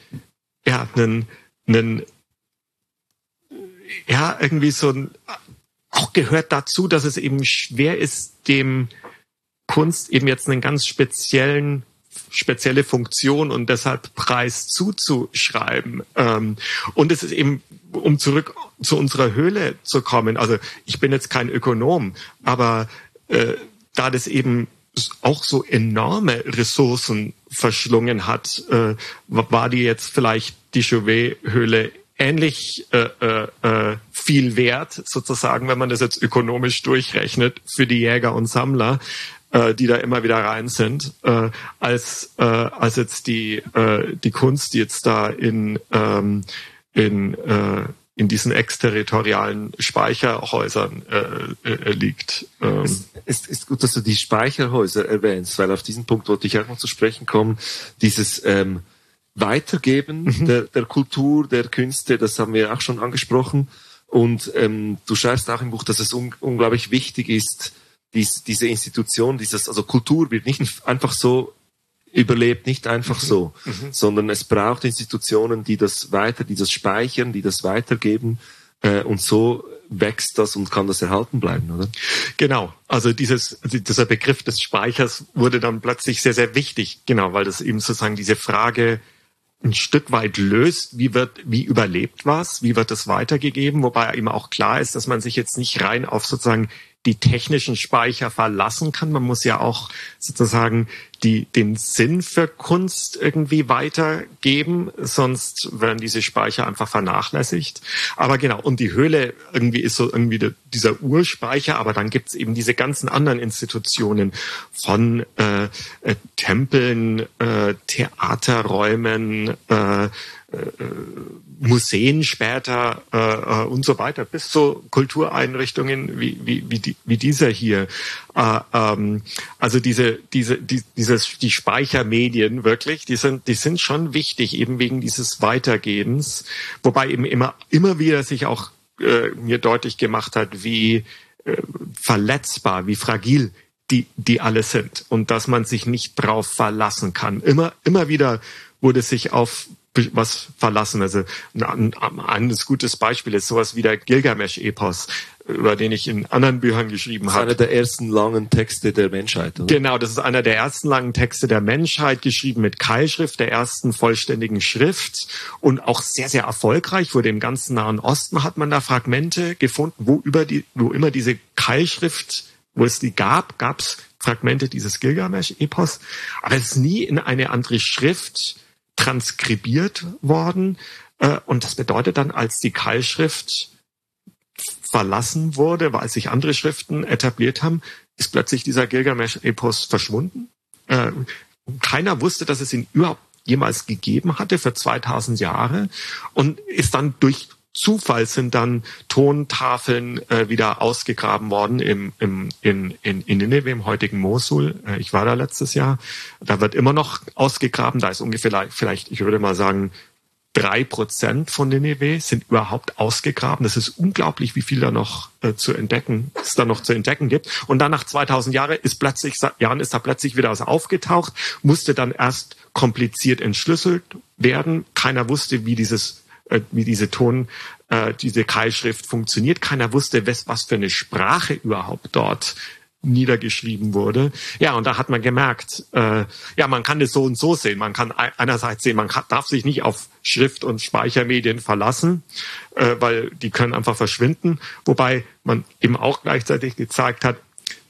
irgendwie auch gehört dazu, dass es eben schwer ist, dem Kunst eben jetzt einen ganz spezielle Funktion und deshalb Preis zuzuschreiben. Und es ist eben, um zurück zu unserer Höhle zu kommen, also ich bin jetzt kein Ökonom, aber da das eben auch so enorme Ressourcen verschlungen hat, war die jetzt vielleicht die Chauvet-Höhle ähnlich viel wert, sozusagen, wenn man das jetzt ökonomisch durchrechnet, für die Jäger und Sammler, die da immer wieder rein sind, als jetzt die Kunst, die jetzt da in diesen exterritorialen Speicherhäusern liegt. Es ist gut, dass du die Speicherhäuser erwähnst, weil auf diesen Punkt wollte ich auch noch zu sprechen kommen. Dieses Weitergeben der Kultur, der Künste, das haben wir auch schon angesprochen. Und du schreibst auch im Buch, dass es unglaublich wichtig ist, diese Institution, also Kultur wird nicht einfach so überlebt, nicht einfach so, sondern es braucht Institutionen, die das speichern, die das weitergeben, und so wächst das und kann das erhalten bleiben, oder? Genau, also dieser Begriff des Speichers wurde dann plötzlich sehr, sehr wichtig, genau, weil das eben sozusagen diese Frage ein Stück weit löst, wie überlebt was, wie wird das weitergegeben, wobei eben auch klar ist, dass man sich jetzt nicht rein auf sozusagen die technischen Speicher verlassen kann. Man muss ja auch sozusagen den Sinn für Kunst irgendwie weitergeben, sonst werden diese Speicher einfach vernachlässigt. Aber genau, und die Höhle irgendwie ist so irgendwie dieser Urspeicher, aber dann gibt's eben diese ganzen anderen Institutionen von Tempeln, Theaterräumen, Museen später und so weiter, bis zu Kultureinrichtungen wie dieser hier. Also die Speichermedien wirklich, die sind schon wichtig, eben wegen dieses Weitergehens, wobei eben immer wieder sich auch mir deutlich gemacht hat, wie verletzbar, wie fragil die alle sind und dass man sich nicht drauf verlassen kann. Immer wieder wurde sich auf was verlassen. Also ein gutes Beispiel ist sowas wie der Gilgamesch-Epos, über den ich in anderen Büchern geschrieben habe. Das ist einer der ersten langen Texte der Menschheit, oder? Genau, das ist einer der ersten langen Texte der Menschheit, geschrieben mit Keilschrift, der ersten vollständigen Schrift und auch sehr, sehr erfolgreich. Wurde im ganzen Nahen Osten hat man da Fragmente gefunden, wo immer diese Keilschrift wo es die gab es Fragmente dieses Gilgamesch-Epos, aber es ist nie in eine andere Schrift transkribiert worden. Und das bedeutet dann, als die Keilschrift verlassen wurde, weil sich andere Schriften etabliert haben, ist plötzlich dieser Gilgamesch-Epos verschwunden. Keiner wusste, dass es ihn überhaupt jemals gegeben hatte für 2000 Jahre und ist dann durch Zufall sind dann Tontafeln wieder ausgegraben worden in Nineveh, im heutigen Mosul. Ich war da letztes Jahr. Da wird immer noch ausgegraben. Da ist ungefähr vielleicht, ich würde mal sagen, 3% von Nineveh sind überhaupt ausgegraben. Das ist unglaublich, wie viel da noch es da noch zu entdecken gibt. Und dann nach 2000 Jahren ist da plötzlich wieder was aufgetaucht, musste dann erst kompliziert entschlüsselt werden. Keiner wusste, wie diese Keilschrift funktioniert. Keiner wusste, was für eine Sprache überhaupt dort niedergeschrieben wurde. Ja, und da hat man gemerkt, man kann das so und so sehen. Man kann einerseits sehen, darf sich nicht auf Schrift- und Speichermedien verlassen, weil die können einfach verschwinden. Wobei man eben auch gleichzeitig gezeigt hat,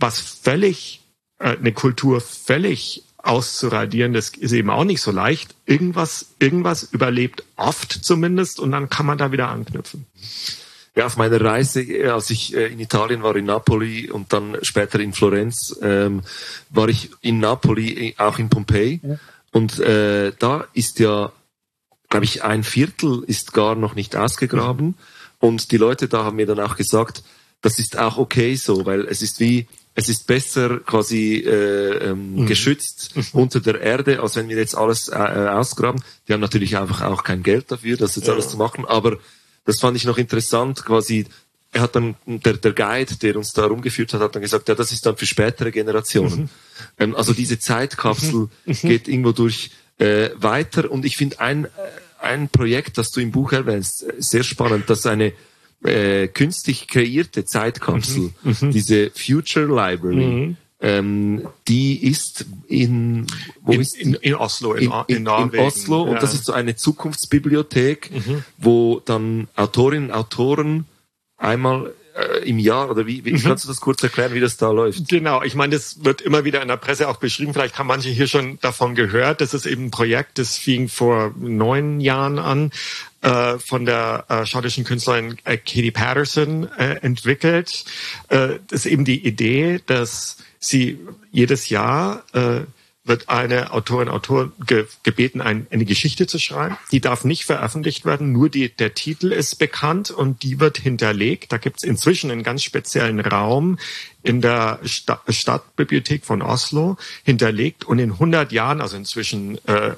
eine Kultur völlig auszuradieren, das ist eben auch nicht so leicht. Irgendwas überlebt oft zumindest und dann kann man da wieder anknüpfen. Ja, auf meiner Reise, als ich in Italien war, in Napoli und dann später in Florenz, war ich in Napoli, auch in Pompeji. Ja. Und da ist ja, glaube ich, 1/4 ist gar noch nicht ausgegraben. Mhm. Und die Leute da haben mir dann auch gesagt, das ist auch okay so, weil es ist besser quasi geschützt unter der Erde, als wenn wir jetzt alles ausgraben. Die haben natürlich einfach auch kein Geld dafür, das jetzt alles zu machen, aber das fand ich noch interessant, quasi, er hat dann, der Guide, der uns da rumgeführt hat dann gesagt, ja, das ist dann für spätere Generationen. Also diese Zeitkapsel geht irgendwo durch weiter und ich finde ein Projekt, das du im Buch erwähnst, sehr spannend, das ist eine künstlich kreierte Zeitkapsel, diese Future Library, die ist in Oslo, in Norwegen. In Oslo, und das ist so eine Zukunftsbibliothek, wo dann Autorinnen und Autoren einmal im Jahr, oder wie kannst du das kurz erklären, wie das da läuft? Genau, ich meine, das wird immer wieder in der Presse auch beschrieben, vielleicht haben manche hier schon davon gehört, das ist eben ein Projekt, das fing vor 9 Jahren an, von der schottischen Künstlerin Katie Patterson entwickelt. Das ist eben die Idee, dass sie jedes Jahr wird eine Autor gebeten, eine Geschichte zu schreiben. Die darf nicht veröffentlicht werden, nur der Titel ist bekannt und die wird hinterlegt. Da gibt es inzwischen einen ganz speziellen Raum in der Stadtbibliothek von Oslo hinterlegt und in 100 Jahren, also inzwischen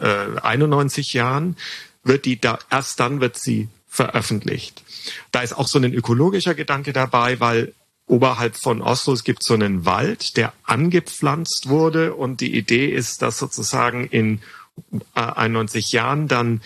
91 Jahren, wird sie veröffentlicht. Da ist auch so ein ökologischer Gedanke dabei, weil oberhalb von Oslo, es gibt so einen Wald, der angepflanzt wurde und die Idee ist, dass sozusagen in 91 Jahren dann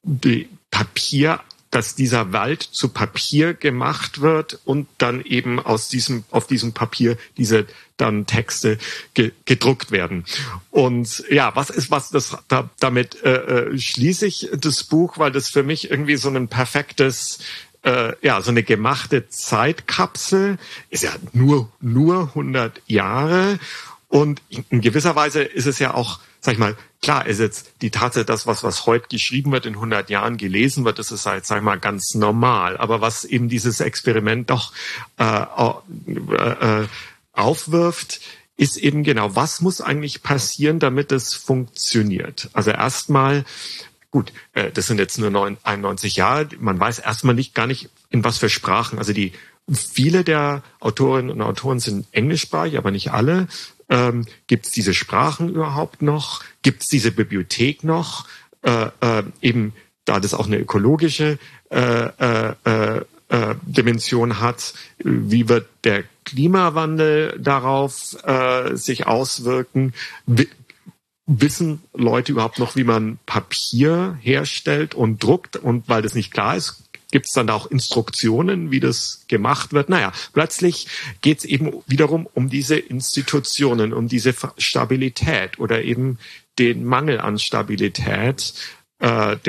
dass dieser Wald zu Papier gemacht wird und dann eben auf diesem Papier diese dann Texte gedruckt werden. Und ja, damit schließe ich das Buch, weil das für mich irgendwie so ein perfektes so eine gemachte Zeitkapsel ist ja nur 100 Jahre und in gewisser Weise ist es ja auch, sag ich mal, klar ist jetzt die Tatsache, dass was heute geschrieben wird, in 100 Jahren gelesen wird, das ist halt, sag ich mal, ganz normal. Aber was eben dieses Experiment doch aufwirft, ist eben genau, was muss eigentlich passieren, damit es funktioniert? Also erstmal, gut, das sind jetzt nur 91 Jahre. Man weiß erstmal gar nicht, in was für Sprachen. Also viele der Autorinnen und Autoren sind englischsprachig, aber nicht alle. Gibt es diese Sprachen überhaupt noch? Gibt es diese Bibliothek noch? Eben, da das auch eine ökologische Dimension hat, wie wird der Klimawandel darauf sich auswirken? Wissen Leute überhaupt noch, wie man Papier herstellt und druckt? Und weil das nicht klar ist, gibt es dann da auch Instruktionen, wie das gemacht wird? Naja, plötzlich geht es eben wiederum um diese Institutionen, um diese Stabilität oder eben den Mangel an Stabilität, das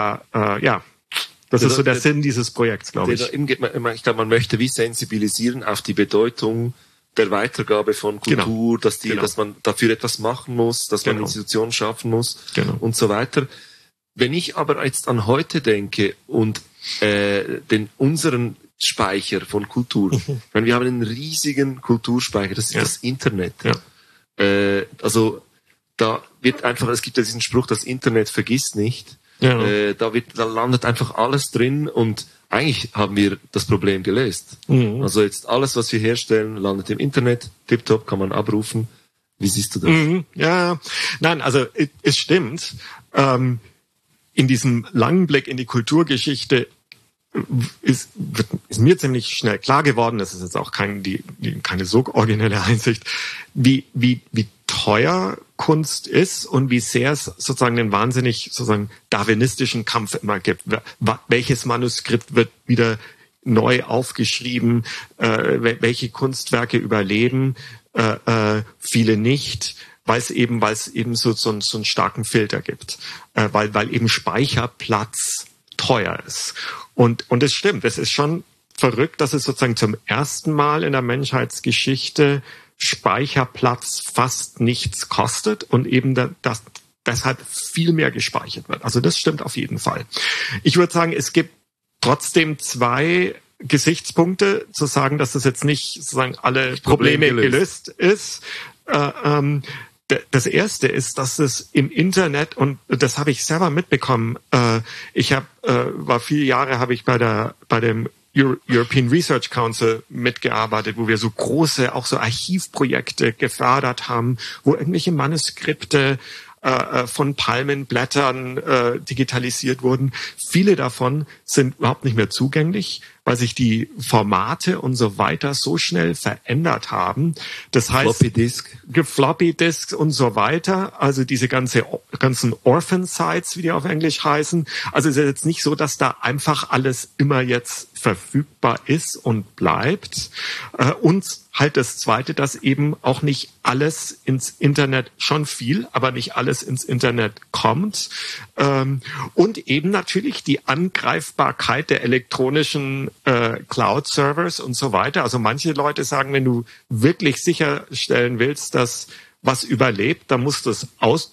ist so der Sinn dieses Projekts, glaube ich. Ich glaube, man möchte wie sensibilisieren auf die Bedeutung der Weitergabe von Kultur, dass man dafür etwas machen muss, dass man Institutionen schaffen muss und so weiter. Wenn ich aber jetzt an heute denke und unseren Speicher von Kultur, wir haben einen riesigen Kulturspeicher, das ist das Internet. Ja. Also da wird einfach, es gibt ja diesen Spruch, das Internet vergisst nicht. Ja. Da landet einfach alles drin und eigentlich haben wir das Problem gelöst. Also jetzt alles, was wir herstellen, landet im Internet, tipptopp, kann man abrufen. Wie siehst du das? Ja, nein, also es stimmt. In diesem langen Blick in die Kulturgeschichte ist mir ziemlich schnell klar geworden, das ist jetzt auch keine so originelle Einsicht, wie teuer Kunst ist und wie sehr es sozusagen den wahnsinnig sozusagen darwinistischen Kampf immer gibt. Welches Manuskript wird wieder neu aufgeschrieben, welche Kunstwerke überleben, viele nicht, weil es eben so einen starken Filter gibt, weil eben Speicherplatz teuer ist. Und es stimmt, es ist schon verrückt, dass es sozusagen zum ersten Mal in der Menschheitsgeschichte Speicherplatz fast nichts kostet und eben dass deshalb viel mehr gespeichert wird. Also das stimmt auf jeden Fall. Ich würde sagen, es gibt trotzdem 2 Gesichtspunkte, zu sagen, dass das jetzt nicht sozusagen alle Probleme gelöst ist. Das erste ist, dass es im Internet, und das habe ich selber mitbekommen, war viele Jahre habe ich bei dem European Research Council mitgearbeitet, wo wir so große, auch so Archivprojekte gefördert haben, wo irgendwelche Manuskripte von Palmenblättern digitalisiert wurden. Viele davon sind überhaupt nicht mehr zugänglich, weil sich die Formate und so weiter so schnell verändert haben. Das heißt, Floppy Disks und so weiter, also diese ganzen Orphan Sites, wie die auf Englisch heißen. Also es ist jetzt nicht so, dass da einfach alles immer jetzt verfügbar ist und bleibt. Und halt das Zweite, dass eben auch nicht alles ins Internet, schon viel, aber nicht alles ins Internet kommt. Und eben natürlich die Angreifbarkeit der elektronischen Cloud-Servers und so weiter. Also manche Leute sagen, wenn du wirklich sicherstellen willst, dass was überlebt, dann musst du es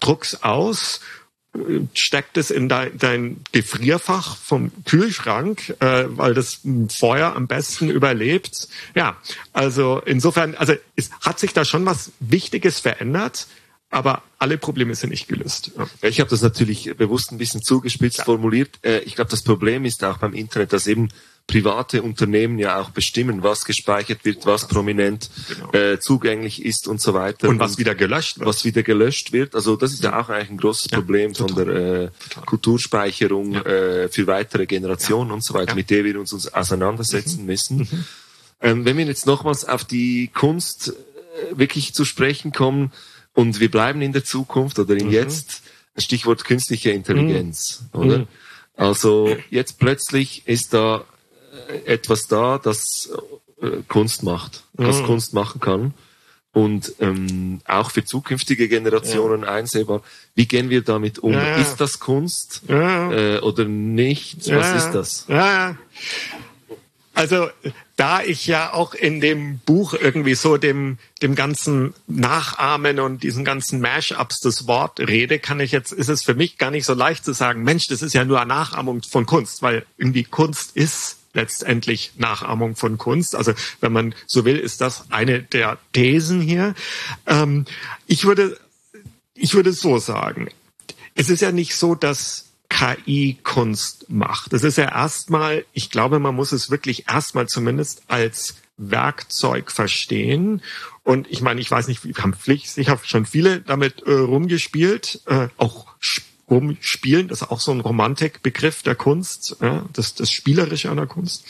steckt es in dein Gefrierfach vom Kühlschrank, weil das Feuer am besten überlebt. Ja, also insofern, also es hat sich da schon was Wichtiges verändert, aber alle Probleme sind nicht gelöst. Ja. Ich habe das natürlich bewusst ein bisschen zugespitzt formuliert. Ich glaube, das Problem ist auch beim Internet, dass eben private Unternehmen ja auch bestimmen, was gespeichert wird, was prominent zugänglich ist und so weiter. Und was wieder gelöscht wird. Also das ist ja auch eigentlich ein großes Problem von der Kulturspeicherung für weitere Generationen und so weiter, mit der wir uns auseinandersetzen müssen. Wenn wir jetzt nochmals auf die Kunst wirklich zu sprechen kommen und wir bleiben in der Zukunft oder im Jetzt, Stichwort künstliche Intelligenz, oder? Also jetzt plötzlich ist da etwas da, das Kunst macht, das Kunst machen kann und auch für zukünftige Generationen einsehbar. Wie gehen wir damit um? Ist das Kunst oder nicht? Was ist das? Also da ich ja auch in dem Buch irgendwie so dem ganzen Nachahmen und diesen ganzen Mashups das Wort rede, ist es für mich gar nicht so leicht zu sagen, Mensch, das ist ja nur eine Nachahmung von Kunst, weil irgendwie Kunst ist letztendlich Nachahmung von Kunst. Also wenn man so will, ist das eine der Thesen hier. Ich würde so sagen, es ist ja nicht so, dass KI Kunst macht. Das ist ja erstmal, ich glaube, man muss es wirklich erstmal zumindest als Werkzeug verstehen. Und ich meine, ich weiß nicht, ich habe schon viele damit rumgespielt, auch rumspielen, das ist auch so ein Romantikbegriff der Kunst, das Spielerische an der Kunst.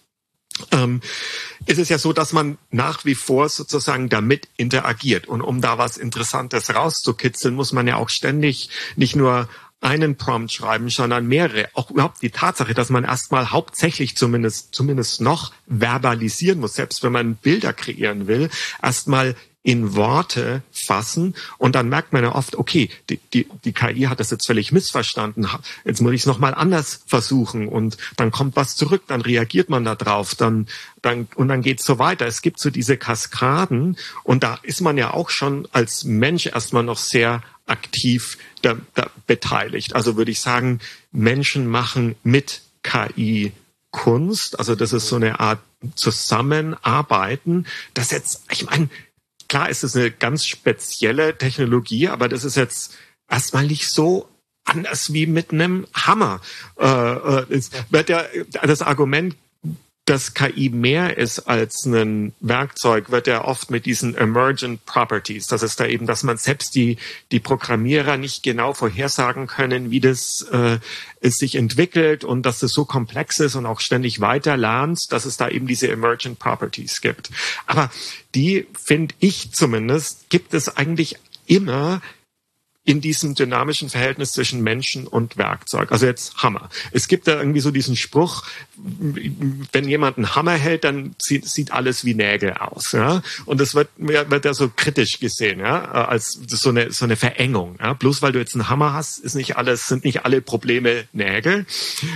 Ist es ja so, dass man nach wie vor sozusagen damit interagiert. Und um da was Interessantes rauszukitzeln, muss man ja auch ständig nicht nur einen Prompt schreiben, sondern mehrere. Auch überhaupt die Tatsache, dass man erstmal hauptsächlich zumindest noch verbalisieren muss, selbst wenn man Bilder kreieren will, erstmal in Worte fassen und dann merkt man ja oft, okay, die KI hat das jetzt völlig missverstanden, jetzt muss ich es nochmal anders versuchen und dann kommt was zurück, dann reagiert man da drauf, und dann geht's so weiter. Es gibt so diese Kaskaden und da ist man ja auch schon als Mensch erstmal noch sehr aktiv da beteiligt. Also würde ich sagen, Menschen machen mit KI Kunst, also das ist so eine Art Zusammenarbeiten, das jetzt, ich meine, klar ist es eine ganz spezielle Technologie, aber das ist jetzt erstmal nicht so anders wie mit einem Hammer. Es wird ja das Argument, dass KI mehr ist als ein Werkzeug, wird ja oft mit diesen Emergent Properties, das ist da eben, dass man selbst die Programmierer nicht genau vorhersagen können, wie das es sich entwickelt und dass es so komplex ist und auch ständig weiter lernt, dass es da eben diese Emergent Properties gibt. Aber die, finde ich zumindest, gibt es eigentlich immer in diesem dynamischen Verhältnis zwischen Menschen und Werkzeug. Also jetzt Hammer. Es gibt da irgendwie so diesen Spruch, wenn jemand einen Hammer hält, dann sieht alles wie Nägel aus. Ja? Und das wird ja so kritisch gesehen, ja? Als so eine Verengung. Ja? Bloß weil du jetzt einen Hammer hast, sind nicht alle Probleme Nägel.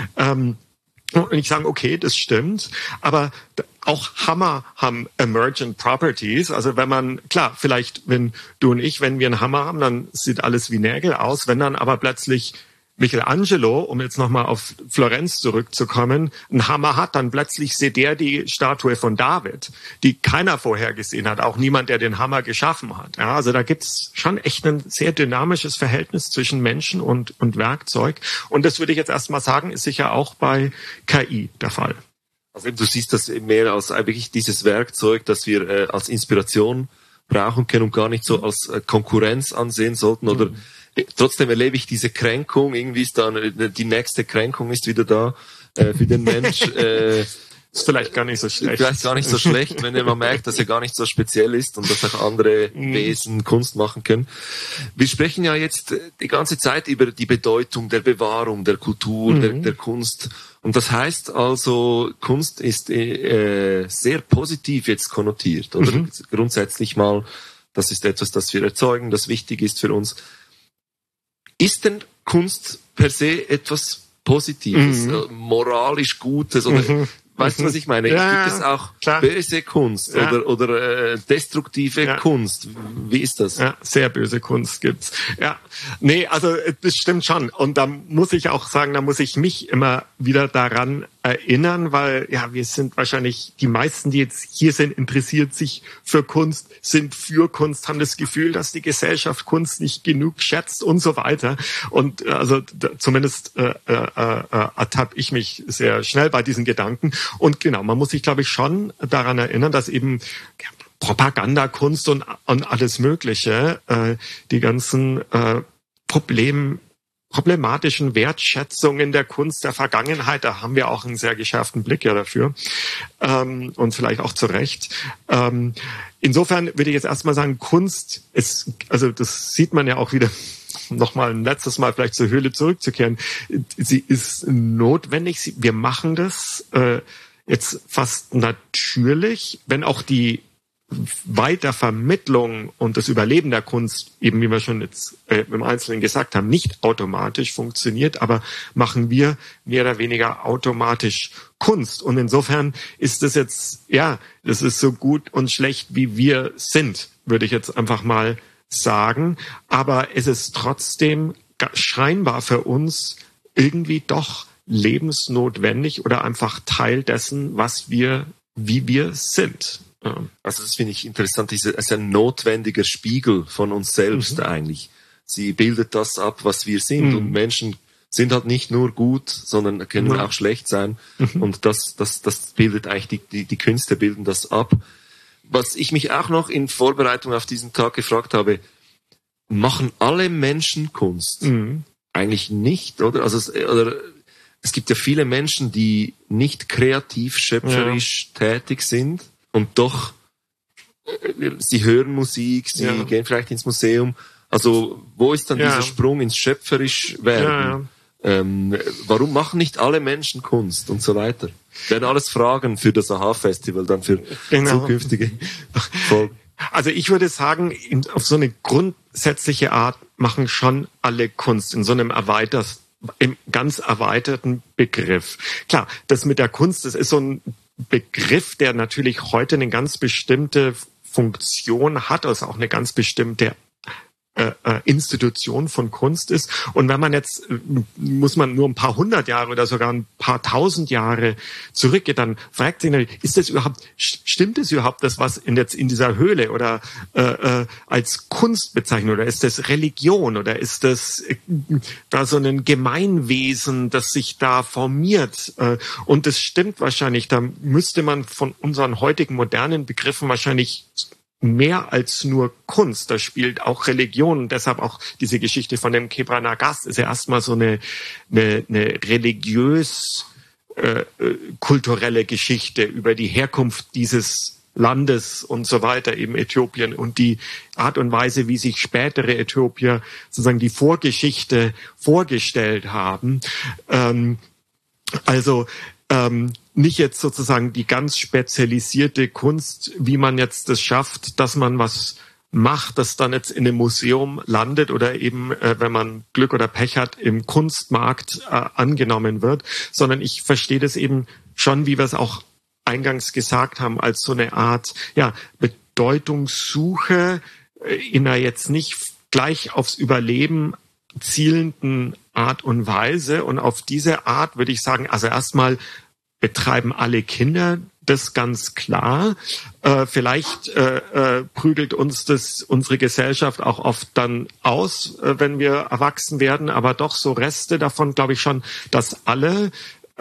Und ich sage, okay, das stimmt, aber auch Hammer haben Emergent Properties. Also wenn man, klar, vielleicht, wenn du und ich, wenn wir einen Hammer haben, dann sieht alles wie Nägel aus. Wenn dann aber plötzlich Michelangelo, um jetzt nochmal auf Florenz zurückzukommen, einen Hammer hat, dann plötzlich sieht der die Statue von David, die keiner vorher gesehen hat, auch niemand, der den Hammer geschaffen hat. Ja, also da gibt's schon echt ein sehr dynamisches Verhältnis zwischen Menschen und Werkzeug. Und das würde ich jetzt erstmal sagen, ist sicher auch bei KI der Fall. Also du siehst das mehr als wirklich dieses Werkzeug, das wir als Inspiration brauchen können und gar nicht so als Konkurrenz ansehen sollten oder trotzdem erlebe ich diese Kränkung, irgendwie ist dann die nächste Kränkung ist wieder da für den Mensch. Ist vielleicht gar nicht so schlecht. Vielleicht gar nicht so schlecht, wenn man merkt, dass er gar nicht so speziell ist und dass auch andere Wesen Kunst machen können. Wir sprechen ja jetzt die ganze Zeit über die Bedeutung der Bewahrung der Kultur, der Kunst. Und das heißt also, Kunst ist sehr positiv jetzt konnotiert, oder? Grundsätzlich mal, das ist etwas, das wir erzeugen, das wichtig ist für uns. Ist denn Kunst per se etwas Positives, moralisch Gutes oder weißt du, was ich meine? Ja, gibt es auch klar. böse Kunst oder destruktive Kunst? Wie ist das? Ja, sehr böse Kunst gibt's. Ja, nee, also das stimmt schon. Und da muss ich auch sagen, da muss ich mich immer wieder daran erinnern, weil ja, wir sind wahrscheinlich die meisten, die jetzt hier sind, interessiert sich für Kunst, sind für Kunst, haben das Gefühl, dass die Gesellschaft Kunst nicht genug schätzt und so weiter. Und also zumindest ertappe ich mich sehr schnell bei diesen Gedanken. Und genau, man muss sich, glaube ich, schon daran erinnern, dass eben Propagandakunst und alles Mögliche, die ganzen problematischen Wertschätzungen der Kunst der Vergangenheit, da haben wir auch einen sehr geschärften Blick ja dafür und vielleicht auch zu Recht. Insofern würde ich jetzt erstmal sagen, Kunst ist, also das sieht man ja auch wieder, nochmal ein letztes Mal vielleicht zur Höhle zurückzukehren, sie ist notwendig, wir machen das jetzt fast natürlich, wenn auch die Weitervermittlung und das Überleben der Kunst, eben wie wir schon jetzt im Einzelnen gesagt haben, nicht automatisch funktioniert, aber machen wir mehr oder weniger automatisch Kunst. Und insofern ist das jetzt, ja, das ist so gut und schlecht, wie wir sind, würde ich jetzt einfach mal sagen. Aber es ist trotzdem scheinbar für uns irgendwie doch lebensnotwendig oder einfach Teil dessen, wie wir sind. Also das finde ich interessant, es ist ein notwendiger Spiegel von uns selbst eigentlich. Sie bildet das ab, was wir sind und Menschen sind halt nicht nur gut, sondern können auch schlecht sein und das bildet eigentlich, die Künste bilden das ab. Was ich mich auch noch in Vorbereitung auf diesen Tag gefragt habe, machen alle Menschen Kunst? Eigentlich nicht, oder? Oder es gibt ja viele Menschen, die nicht kreativ, schöpferisch tätig sind und doch, sie hören Musik, sie gehen vielleicht ins Museum. Also, wo ist dann dieser Sprung ins schöpferisch werden? Warum machen nicht alle Menschen Kunst und so weiter? Das werden alles Fragen für das Aha-Festival, dann für zukünftige Folgen. Also ich würde sagen, auf so eine grundsätzliche Art machen schon alle Kunst in so einem im ganz erweiterten Begriff. Klar, das mit der Kunst, das ist so ein Begriff, der natürlich heute eine ganz bestimmte Funktion hat, also auch eine ganz bestimmte Institution von Kunst ist. Und wenn man jetzt, muss man nur ein paar hundert Jahre oder sogar ein paar tausend Jahre zurückgeht, dann fragt sich natürlich, stimmt es überhaupt, das, was jetzt in dieser Höhle oder als Kunst bezeichnet, oder ist das Religion, oder ist das da so ein Gemeinwesen, das sich da formiert? Und das stimmt wahrscheinlich, da müsste man von unseren heutigen modernen Begriffen wahrscheinlich mehr als nur Kunst, da spielt auch Religion, und deshalb auch diese Geschichte von dem Kebra Nagast ist ja erstmal so eine religiös kulturelle Geschichte über die Herkunft dieses Landes und so weiter, eben Äthiopien, und die Art und Weise, wie sich spätere Äthiopier sozusagen die Vorgeschichte vorgestellt haben. Nicht jetzt sozusagen die ganz spezialisierte Kunst, wie man jetzt das schafft, dass man was macht, das dann jetzt in einem Museum landet oder eben, wenn man Glück oder Pech hat, im Kunstmarkt angenommen wird, sondern ich verstehe das eben schon, wie wir es auch eingangs gesagt haben, als so eine Art Bedeutungssuche in einer jetzt nicht gleich aufs Überleben zielenden Art und Weise. Und auf diese Art würde ich sagen, also erstmal betreiben alle Kinder das ganz klar. Vielleicht prügelt uns das unsere Gesellschaft auch oft dann aus, wenn wir erwachsen werden, aber doch so Reste davon, glaube ich schon, dass alle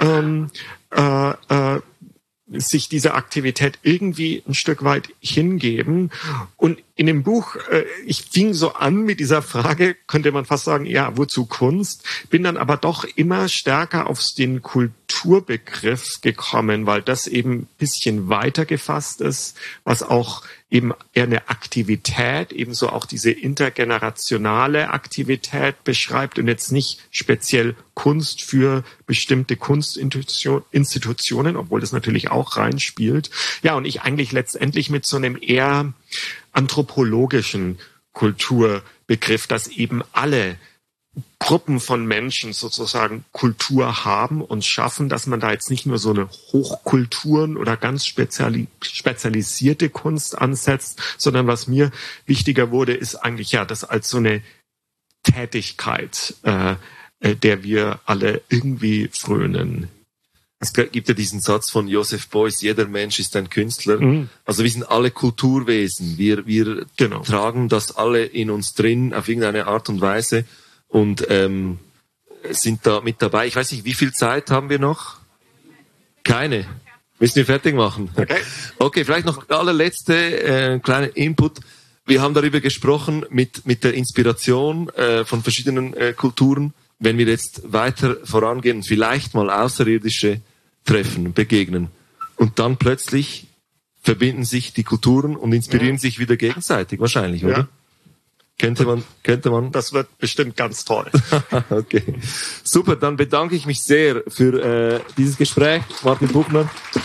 sich dieser Aktivität irgendwie ein Stück weit hingeben. Und in dem Buch, ich fing so an mit dieser Frage, könnte man fast sagen, ja, wozu Kunst? Bin dann aber doch immer stärker auf den Kulturbegriff gekommen, weil das eben ein bisschen weiter gefasst ist, was auch eben eher eine Aktivität, ebenso auch diese intergenerationale Aktivität beschreibt und jetzt nicht speziell Kunst für bestimmte Kunstinstitutionen, obwohl das natürlich auch reinspielt. Ja, und ich eigentlich letztendlich mit so einem eher anthropologischen Kulturbegriff, dass eben alle Gruppen von Menschen sozusagen Kultur haben und schaffen, dass man da jetzt nicht nur so eine Hochkulturen oder ganz spezialisierte Kunst ansetzt, sondern was mir wichtiger wurde, ist eigentlich ja das als so eine Tätigkeit, der wir alle irgendwie frönen. Es gibt ja diesen Satz von Joseph Beuys, jeder Mensch ist ein Künstler. Mhm. Also wir sind alle Kulturwesen. Wir genau. Tragen das alle in uns drin auf irgendeine Art und Weise und sind da mit dabei. Ich weiß nicht, wie viel Zeit haben wir noch? Keine. Müssen wir fertig machen? Okay, vielleicht noch allerletzte kleine Input. Wir haben darüber gesprochen mit der Inspiration von verschiedenen Kulturen. Wenn wir jetzt weiter vorangehen und vielleicht mal Außerirdische treffen, begegnen und dann plötzlich verbinden sich die Kulturen und inspirieren sich wieder gegenseitig, wahrscheinlich, oder? Könnte man. Das wird bestimmt ganz toll. Okay. Super, dann bedanke ich mich sehr für dieses Gespräch, Martin Buchner.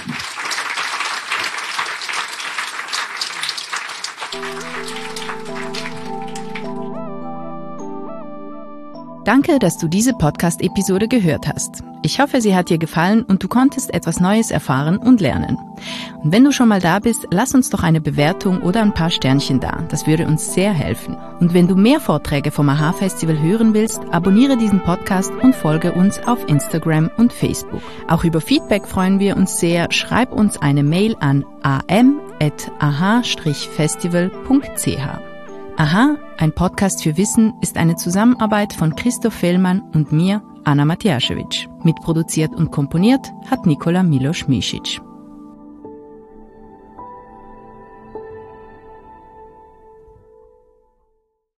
Danke, dass du diese Podcast-Episode gehört hast. Ich hoffe, sie hat dir gefallen und du konntest etwas Neues erfahren und lernen. Und wenn du schon mal da bist, lass uns doch eine Bewertung oder ein paar Sternchen da. Das würde uns sehr helfen. Und wenn du mehr Vorträge vom AHA-Festival hören willst, abonniere diesen Podcast und folge uns auf Instagram und Facebook. Auch über Feedback freuen wir uns sehr. Schreib uns eine Mail an am@aha-festival.ch. Aha, ein Podcast für Wissen ist eine Zusammenarbeit von Christoph Fellmann und mir, Anna Matjaschewitsch. Mitproduziert und komponiert hat Nikola Milos-Misic.